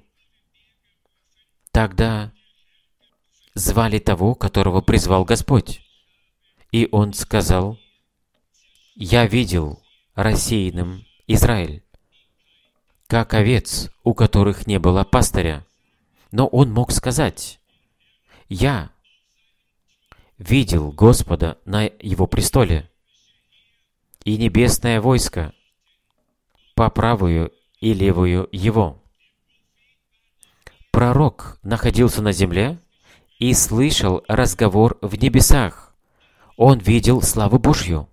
A: Тогда звали того, которого призвал Господь. И Он сказал: «Я видел рассеянным Израиль, как овец, у которых не было пастыря». Но Он мог сказать: «Я видел Господа на Его престоле, и небесное войско по правую и левую Его». Пророк находился на земле и слышал разговор в небесах. Он видел славу Божью.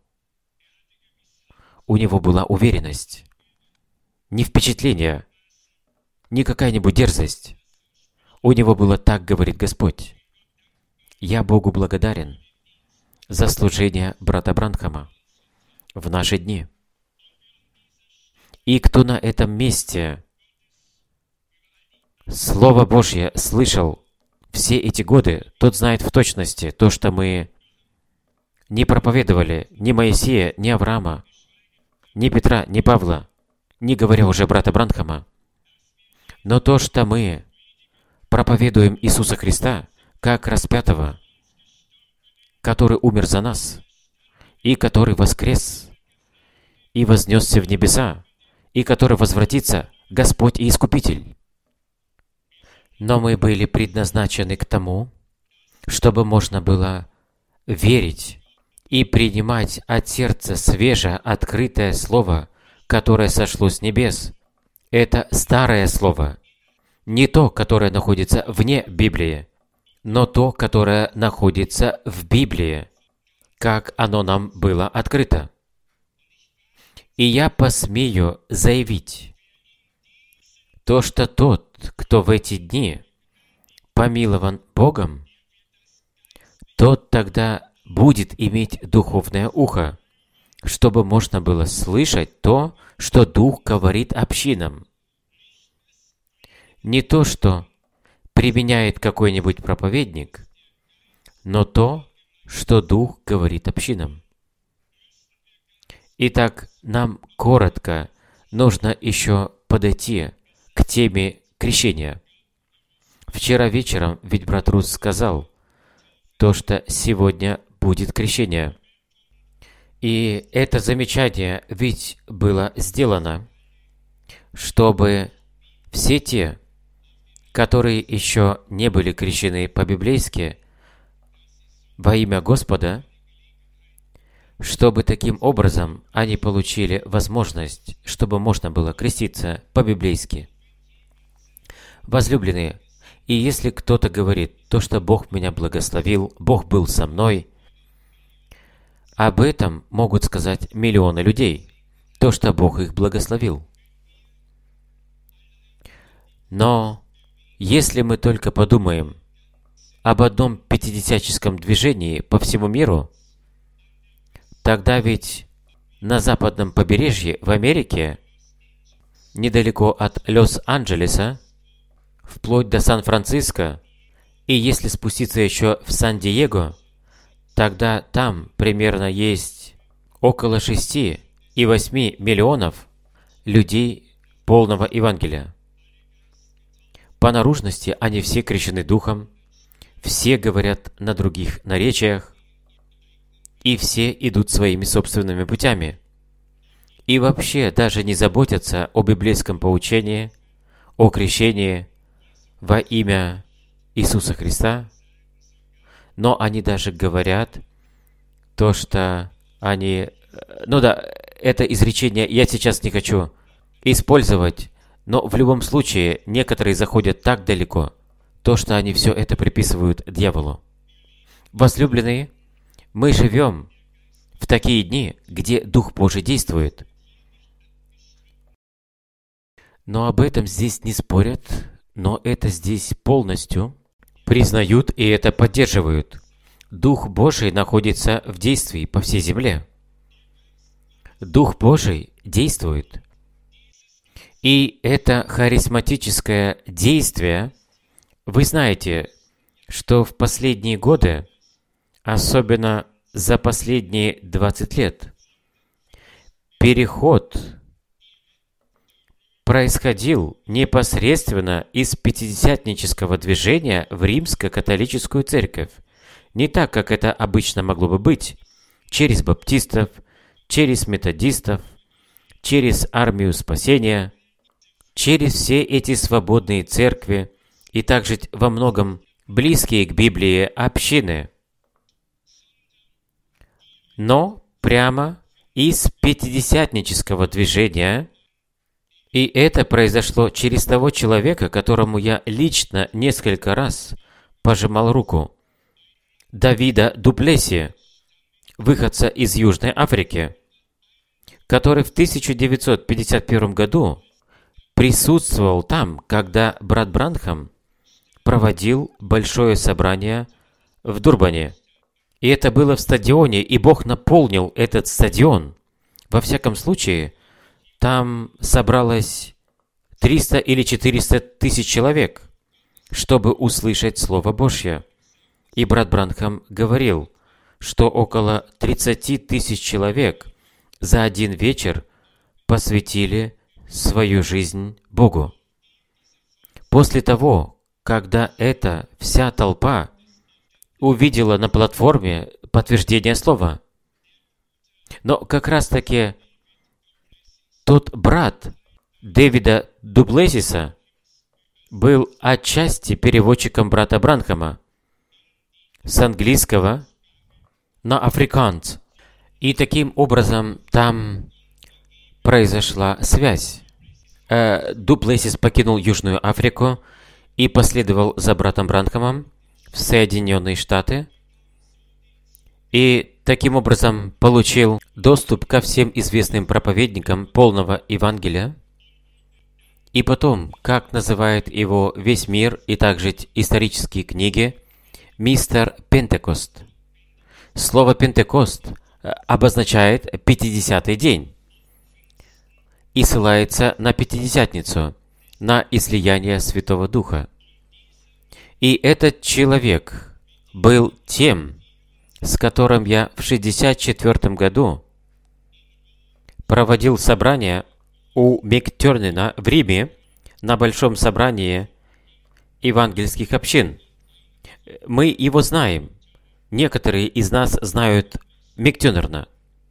A: У него была уверенность. Не впечатление, не какая-нибудь дерзость. У него было: «Так говорит Господь». Я Богу благодарен за служение брата Бранхама в наши дни. И кто на этом месте Слово Божье слышал все эти годы, тот знает в точности то, что мы не проповедовали ни Моисея, ни Авраама, ни Петра, ни Павла, не говоря уже брата Бранхама. Но то, что мы проповедуем Иисуса Христа как распятого, который умер за нас, и который воскрес, и вознесся в небеса, и который возвратится Господь и Искупитель. Но мы были предназначены к тому, чтобы можно было верить и принимать от сердца свежее, открытое Слово, которое сошло с небес. Это старое Слово, не то, которое находится вне Библии, но то, которое находится в Библии, как оно нам было открыто. И я посмею заявить, то, что тот, кто в эти дни помилован Богом, тот тогда будет иметь духовное ухо, чтобы можно было слышать то, что Дух говорит общинам. Не то, что применяет какой-нибудь проповедник, но то, что Дух говорит общинам. Итак, нам коротко нужно еще подойти к теме крещения. Вчера вечером ведь брат Рус сказал, то, что сегодня будет крещение. И это замечание ведь было сделано, чтобы все те, которые еще не были крещены по-библейски во имя Господа, чтобы таким образом они получили возможность, чтобы можно было креститься по-библейски. Возлюбленные, и если кто-то говорит, то, что Бог меня благословил, Бог был со мной, об этом могут сказать миллионы людей, то, что Бог их благословил. Но если мы только подумаем об одном пятидесятническом движении по всему миру, тогда ведь на западном побережье в Америке, недалеко от Лос-Анджелеса, вплоть до Сан-Франциско, и если спуститься еще в Сан-Диего, тогда там примерно есть около 6 и 8 миллионов людей полного Евангелия. По наружности они все крещены Духом, все говорят на других наречиях, и все идут своими собственными путями. И вообще даже не заботятся о библейском поучении, о крещении во имя Иисуса Христа, но они даже говорят то, что они... это изречение я сейчас не хочу использовать, но в любом случае некоторые заходят так далеко, то, что они все это приписывают дьяволу. Возлюбленные, мы живем в такие дни, где Дух Божий действует. Но об этом здесь не спорят, но это здесь полностью признают и это поддерживают. Дух Божий находится в действии по всей земле. Дух Божий действует. И это харизматическое действие, вы знаете, что в последние годы, особенно за последние 20 лет, переход происходил непосредственно из пятидесятнического движения в римско-католическую церковь. Не так, как это обычно могло бы быть, через баптистов, через методистов, через армию спасения, через все эти свободные церкви и также во многом близкие к Библии общины. Но прямо из пятидесятнического движения. И это произошло через того человека, которому я лично несколько раз пожимал руку. Давида Дуплесси, выходца из Южной Африки, который в 1951 году присутствовал там, когда брат Бранхам проводил большое собрание в Дурбане. И это было в стадионе, и Бог наполнил этот стадион. Во всяком случае, там собралось 300 или 400 тысяч человек, чтобы услышать Слово Божье. И брат Бранхам говорил, что около 30 тысяч человек за один вечер посвятили свою жизнь Богу. После того, когда эта вся толпа увидела на платформе подтверждение слова. Но как раз-таки тот брат Дэвида Дуплессиса был отчасти переводчиком брата Бранхама с английского на африкаанс. И таким образом там произошла связь. Дуплессис покинул Южную Африку и последовал за братом Бранхамом в Соединенные Штаты и таким образом получил доступ ко всем известным проповедникам полного Евангелия. И потом, как называет его весь мир и также исторические книги, мистер Пентекост. Слово «Пентекост» обозначает 50-й день и ссылается на Пятидесятницу, на излияние Святого Духа. И этот человек был тем, с которым я в 1964 году проводил собрание у Мектернина в Риме на большом собрании евангельских общин. Мы его знаем. Некоторые из нас знают Мектенерна.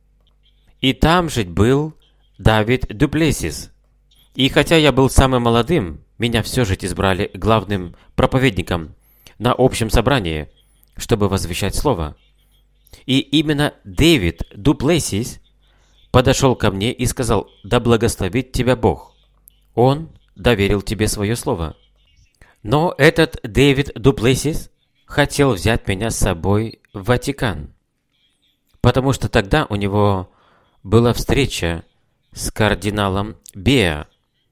A: И там же был Давид Дуплесис. И хотя я был самым молодым, меня все же избрали главным проповедником на общем собрании, чтобы возвещать Слово. И именно Дэвид Дуплесис подошел ко мне и сказал: «Да благословит тебя Бог. Он доверил тебе свое слово». Но этот Дэвид Дуплесис хотел взять меня с собой в Ватикан, потому что тогда у него была встреча с кардиналом Беа,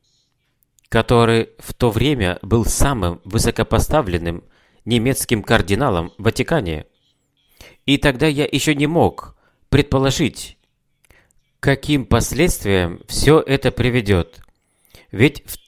A: который в то время был самым высокопоставленным немецким кардиналом в Ватикане. И тогда я еще не мог предположить, каким последствиям все это приведет. Ведь в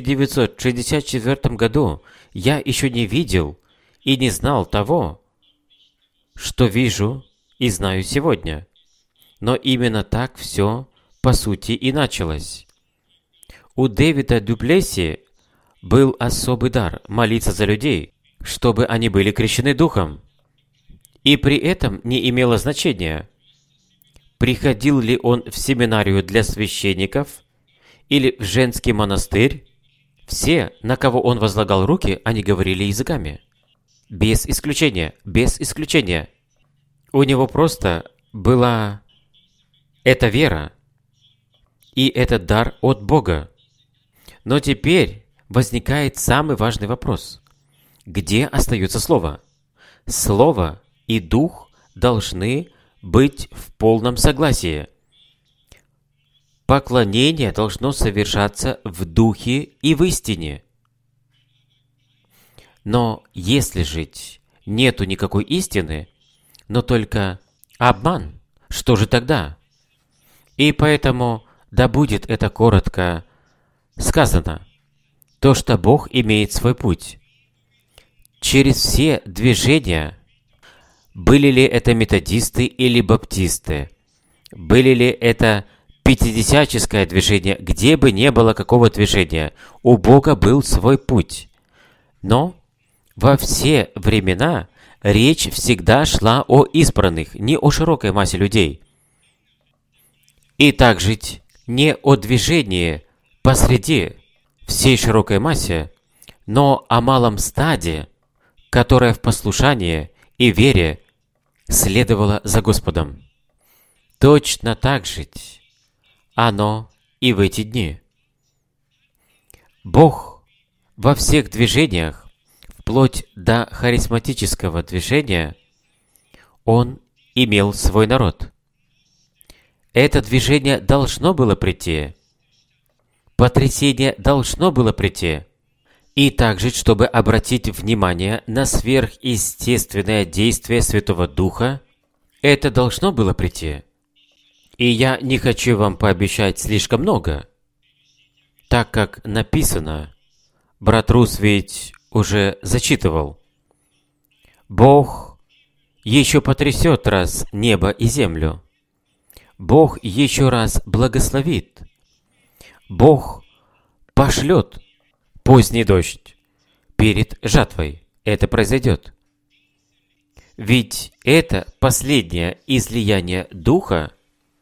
A: 1964 году я еще не видел и не знал того, что вижу и знаю сегодня. Но именно так все, по сути, и началось. У Дэвида Дуплесси был особый дар молиться за людей, чтобы они были крещены Духом. И при этом не имело значения, приходил ли он в семинарию для священников или в женский монастырь. Все, на кого он возлагал руки, они говорили языками. Без исключения, без исключения. У него просто была эта вера и этот дар от Бога. Но теперь возникает самый важный вопрос. Где остается Слово? Слово и Дух должны быть в полном согласии. Поклонение должно совершаться в Духе и в истине. Но если жить нету никакой истины, но только обман, что же тогда? И поэтому, да будет это коротко сказано, то, что Бог имеет свой путь. Через все движения, были ли это методисты или баптисты, были ли это пятидесятническое движение, где бы не было какого движения, у Бога был свой путь. Но во все времена речь всегда шла о избранных, не о широкой массе людей. И так жить не о движении посреди всей широкой массе, но о малом стаде, которое в послушании и вере следовало за Господом. Точно так жить оно и в эти дни. Бог во всех движениях, вплоть до харизматического движения, Он имел свой народ. Это движение должно было прийти. Потрясение должно было прийти. И также, чтобы обратить внимание на сверхъестественное действие Святого Духа, это должно было прийти. И я не хочу вам пообещать слишком много, так как написано, брат Рус ведь уже зачитывал, Бог еще потрясет раз небо и землю. Бог еще раз благословит. Бог пошлет поздний дождь перед жатвой. Это произойдет. Ведь это последнее излияние Духа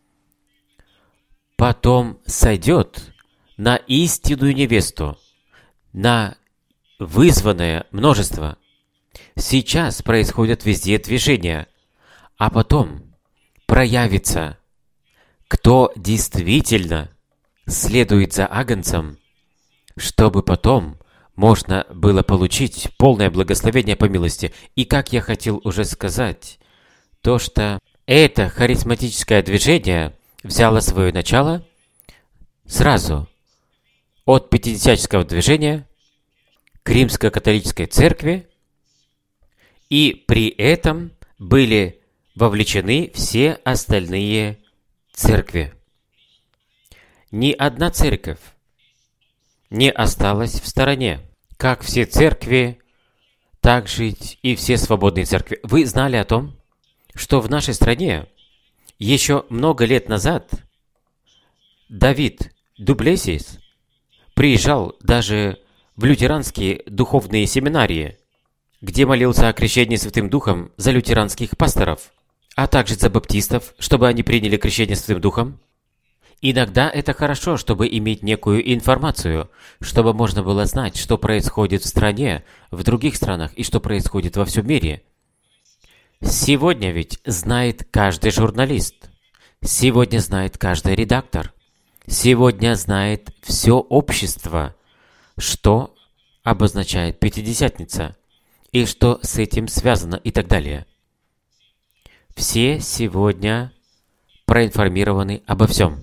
A: потом сойдет на истинную невесту, на вызванное множество. Сейчас происходят везде движения, а потом проявится, кто действительно следует за Агнцем, чтобы потом можно было получить полное благословение по милости. И как я хотел уже сказать, то, что это харизматическое движение взяло свое начало сразу от пятидесятнического движения к римско-католической церкви, и при этом были вовлечены все остальные церкви. Ни одна церковь не осталась в стороне. Как все церкви, так жить и все свободные церкви. Вы знали о том, что в нашей стране еще много лет назад Давид Дублесис приезжал даже в лютеранские духовные семинарии, где молился о крещении Святым Духом за лютеранских пасторов, а также за баптистов, чтобы они приняли крещение Святым Духом. Иногда это хорошо, чтобы иметь некую информацию, чтобы можно было знать, что происходит в стране, в других странах и что происходит во всем мире. Сегодня ведь знает каждый журналист, сегодня знает каждый редактор, сегодня знает все общество, что обозначает Пятидесятница и что с этим связано и так далее. Все сегодня проинформированы обо всем.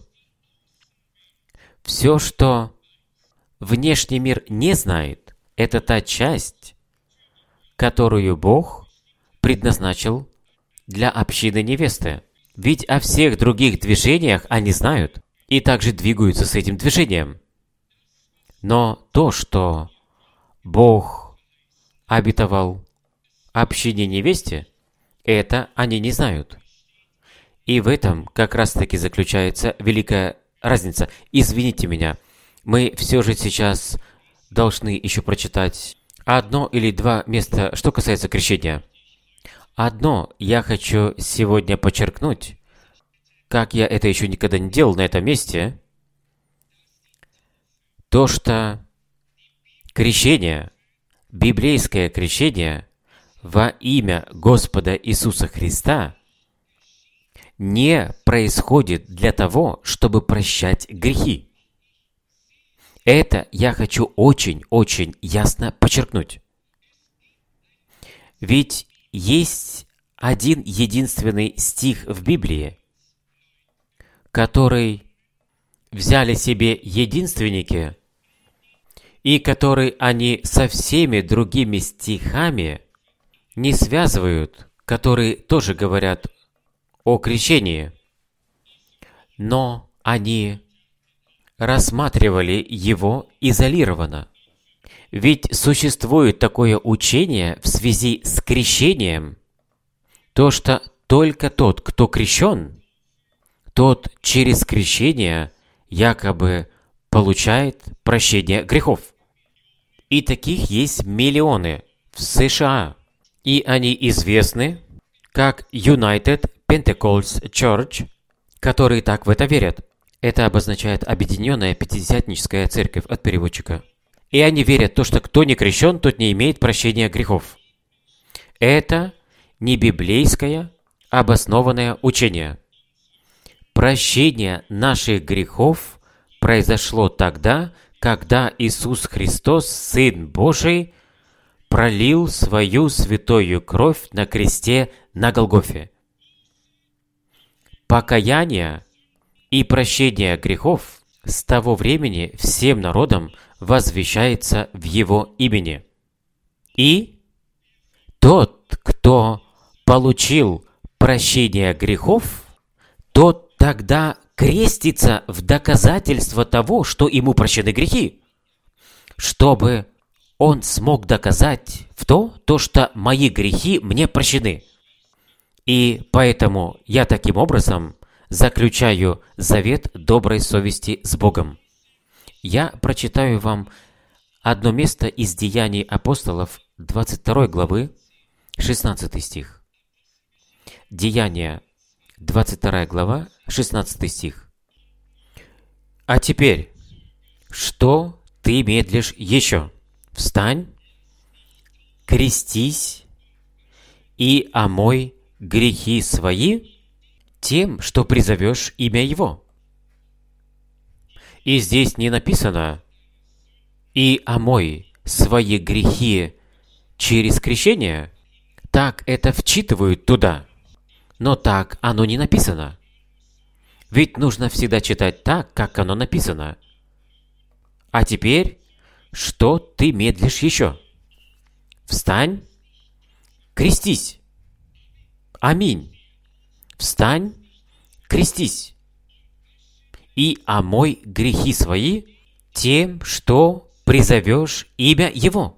A: Все, что внешний мир не знает, это та часть, которую Бог предназначил для общины невесты. Ведь о всех других движениях они знают и также двигаются с этим движением. Но то, что Бог обетовал общине невесте, это они не знают. И в этом как раз-таки заключается великая разница. Извините меня, мы все же сейчас должны еще прочитать одно или два места, что касается крещения. Одно я хочу сегодня подчеркнуть, как я это еще никогда не делал на этом месте, то, что крещение, библейское крещение во имя Господа Иисуса Христа не происходит для того, чтобы прощать грехи. Это я хочу очень-очень ясно подчеркнуть. Ведь есть один единственный стих в Библии, который взяли себе единственники, и который они со всеми другими стихами не связывают, которые тоже говорят о крещении, но они рассматривали его изолированно. Ведь существует такое учение в связи с крещением, то, что только тот, кто крещен, тот через крещение якобы получает прощение грехов. И таких есть миллионы в США, и они известны как United Pentecostal Church, которые так в это верят. Это обозначает Объединенная Пятидесятническая Церковь от переводчика. И они верят в то, что кто не крещен, тот не имеет прощения грехов. Это не библейское обоснованное учение. Прощение наших грехов произошло тогда, когда Иисус Христос, Сын Божий, пролил свою святую кровь на кресте на Голгофе. Покаяние и прощение грехов с того времени всем народам возвещается в Его имени. И тот, кто получил прощение грехов, тот тогда крестится в доказательство того, что ему прощены грехи, чтобы он смог доказать то, что мои грехи мне прощены. И поэтому я таким образом заключаю завет доброй совести с Богом. Я прочитаю вам одно место из Деяний апостолов 22 главы, 16 стих. Деяния, 22 глава, 16 стих. «А теперь, что ты медлишь еще? Встань, крестись и омой грехи свои тем, что призовешь имя Его». И здесь не написано «и омой свои грехи через крещение, так это вчитывают туда. Но так оно не написано. Ведь нужно всегда читать так, как оно написано. А теперь, что ты медлишь еще? Встань, крестись. Аминь. Встань, крестись. И омой грехи свои тем, что призовешь имя Его.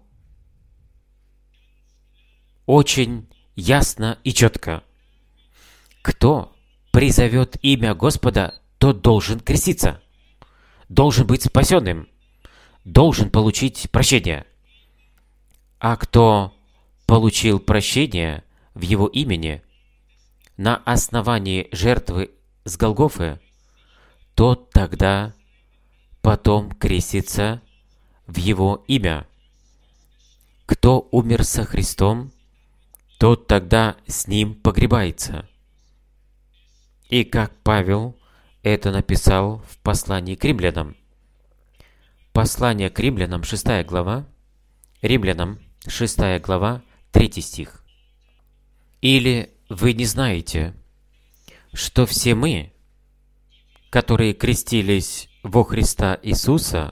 A: Очень ясно и четко. Кто призовет имя Господа, тот должен креститься, должен быть спасенным, должен получить прощение. А кто получил прощение в Его имени на основании жертвы с Голгофы, тот тогда потом крестится в Его имя. Кто умер со Христом, тот тогда с Ним погребается. И как Павел это написал в послании к римлянам. Послание к римлянам, 6 глава, римлянам, 6 глава, 3 стих. «Или вы не знаете, что все мы, которые крестились во Христа Иисуса,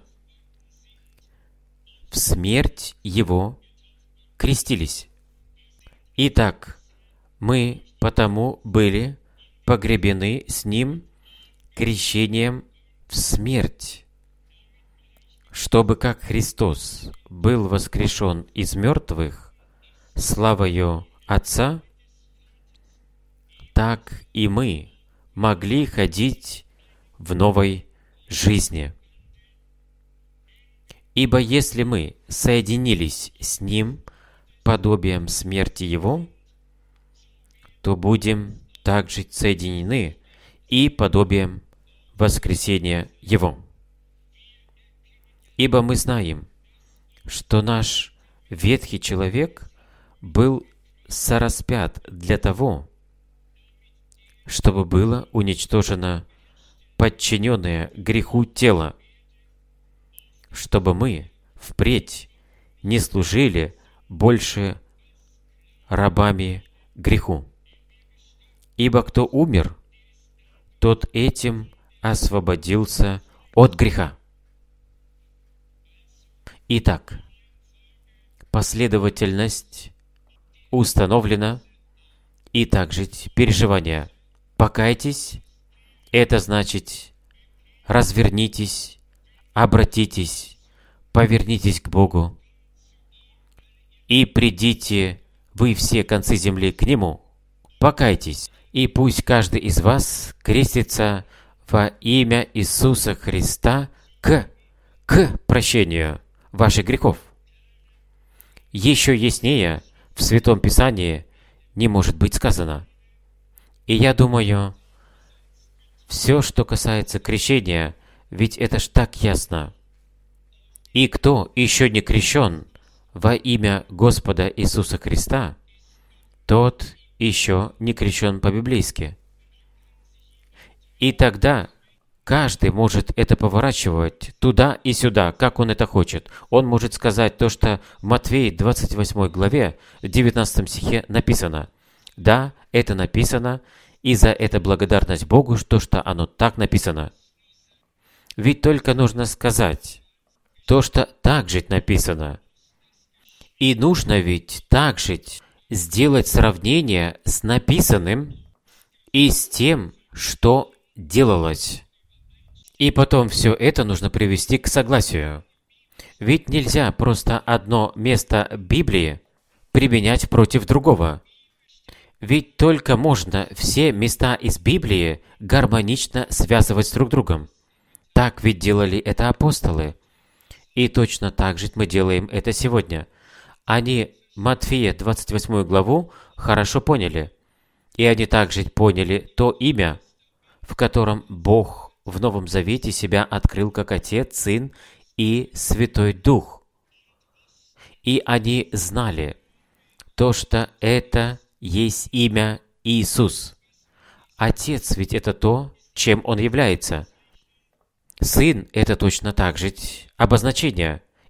A: в смерть Его крестились? Итак, мы потому были погребены с Ним крещением в смерть, чтобы как Христос был воскрешен из мертвых славою Отца, так и мы могли ходить в новой жизни. Ибо если мы соединились с Ним подобием смерти Его, то будем также соединены и подобием воскресения Его. Ибо мы знаем, что наш ветхий человек был сораспят для того, чтобы было уничтожено подчиненное греху тело, чтобы мы впредь не служили больше рабами греху. Ибо кто умер, тот этим освободился от греха. Итак, последовательность установлена, и также переживания. Покайтесь, это значит развернитесь, обратитесь, повернитесь к Богу, и придите вы все концы земли к Нему, покайтесь, и пусть каждый из вас крестится во имя Иисуса Христа к прощению ваших грехов. Еще яснее в Святом Писании не может быть сказано. И я думаю, все, что касается крещения, ведь это ж так ясно. И кто еще не крещен во имя Господа Иисуса Христа, тот еще не крещен по-библейски. И тогда каждый может это поворачивать туда и сюда, как он это хочет. Он может сказать то, что в Матфея 28 главе, 19 стихе написано. Да, это написано, и за это благодарность Богу, что оно так написано. Ведь только нужно сказать то, что так жить написано. И нужно ведь так жить, сделать сравнение с написанным и с тем, что делалось. И потом все это нужно привести к согласию. Ведь нельзя просто одно место Библии применять против другого. Ведь только можно все места из Библии гармонично связывать с друг другом. Так ведь делали это апостолы. И точно так же мы делаем это сегодня. Они Матфея 28 главу хорошо поняли. И они также поняли то имя, в котором Бог в Новом Завете себя открыл как Отец, Сын и Святой Дух. И они знали то, что это есть имя Иисус. Отец ведь это то, чем Он является. Сын — это точно так же обозначение.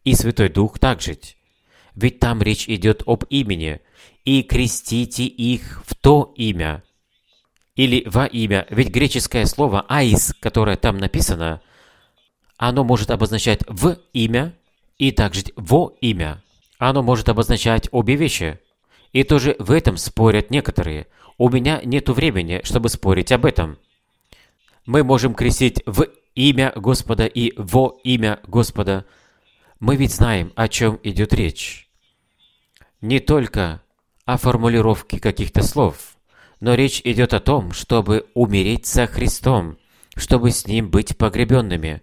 A: и Святой Дух также. Ведь там речь идет об имени. «И крестите их в то имя» или «во имя». Ведь греческое слово «аис», которое там написано, оно может обозначать «в имя» и также «во имя». Оно может обозначать обе вещи. И тоже в этом спорят некоторые. У меня нету времени, чтобы спорить об этом. Мы можем крестить в имя Господа и во имя Господа. Мы ведь знаем, о чем идет речь. Не только о формулировке каких-то слов, но речь идет о том, чтобы умереть со Христом, чтобы с Ним быть погребенными.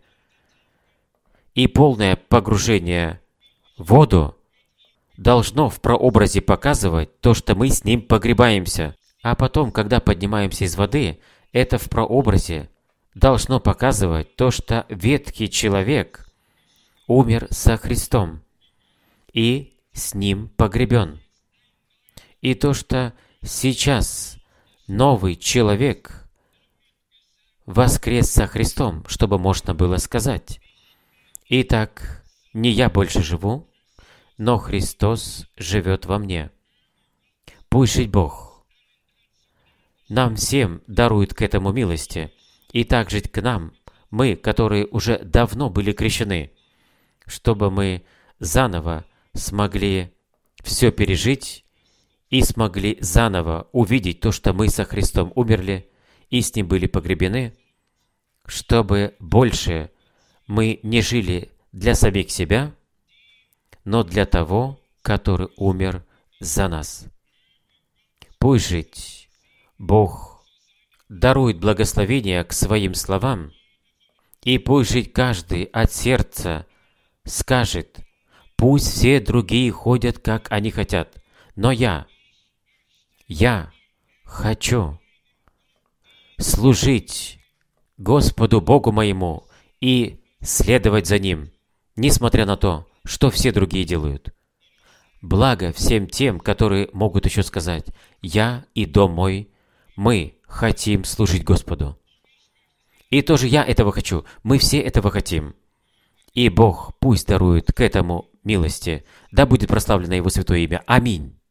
A: И полное погружение в воду должно в прообразе показывать то, что мы с Ним погребаемся. А потом, когда поднимаемся из воды, это в прообразе должно показывать то, что ветхий человек умер со Христом и с Ним погребен. И то, что сейчас новый человек воскрес со Христом, чтобы можно было сказать: «Итак, не я больше живу, но Христос живет во мне». Пусть жить Бог нам всем дарует к этому милости, и также к нам, мы, которые уже давно были крещены, чтобы мы заново смогли все пережить и смогли заново увидеть то, что мы со Христом умерли и с Ним были погребены, чтобы больше мы не жили для самих себя, но для того, который умер за нас. Пусть жить Бог дарует благословение к своим словам, и пусть жить каждый от сердца скажет: «Пусть все другие ходят, как они хотят, но я хочу служить Господу Богу моему и следовать за Ним, несмотря на то, что все другие делают». Благо всем тем, которые могут еще сказать: «Я и дом мой, мы хотим служить Господу». И тоже я этого хочу, мы все этого хотим. И Бог пусть дарует к этому милости, да будет прославлено Его святое имя. Аминь.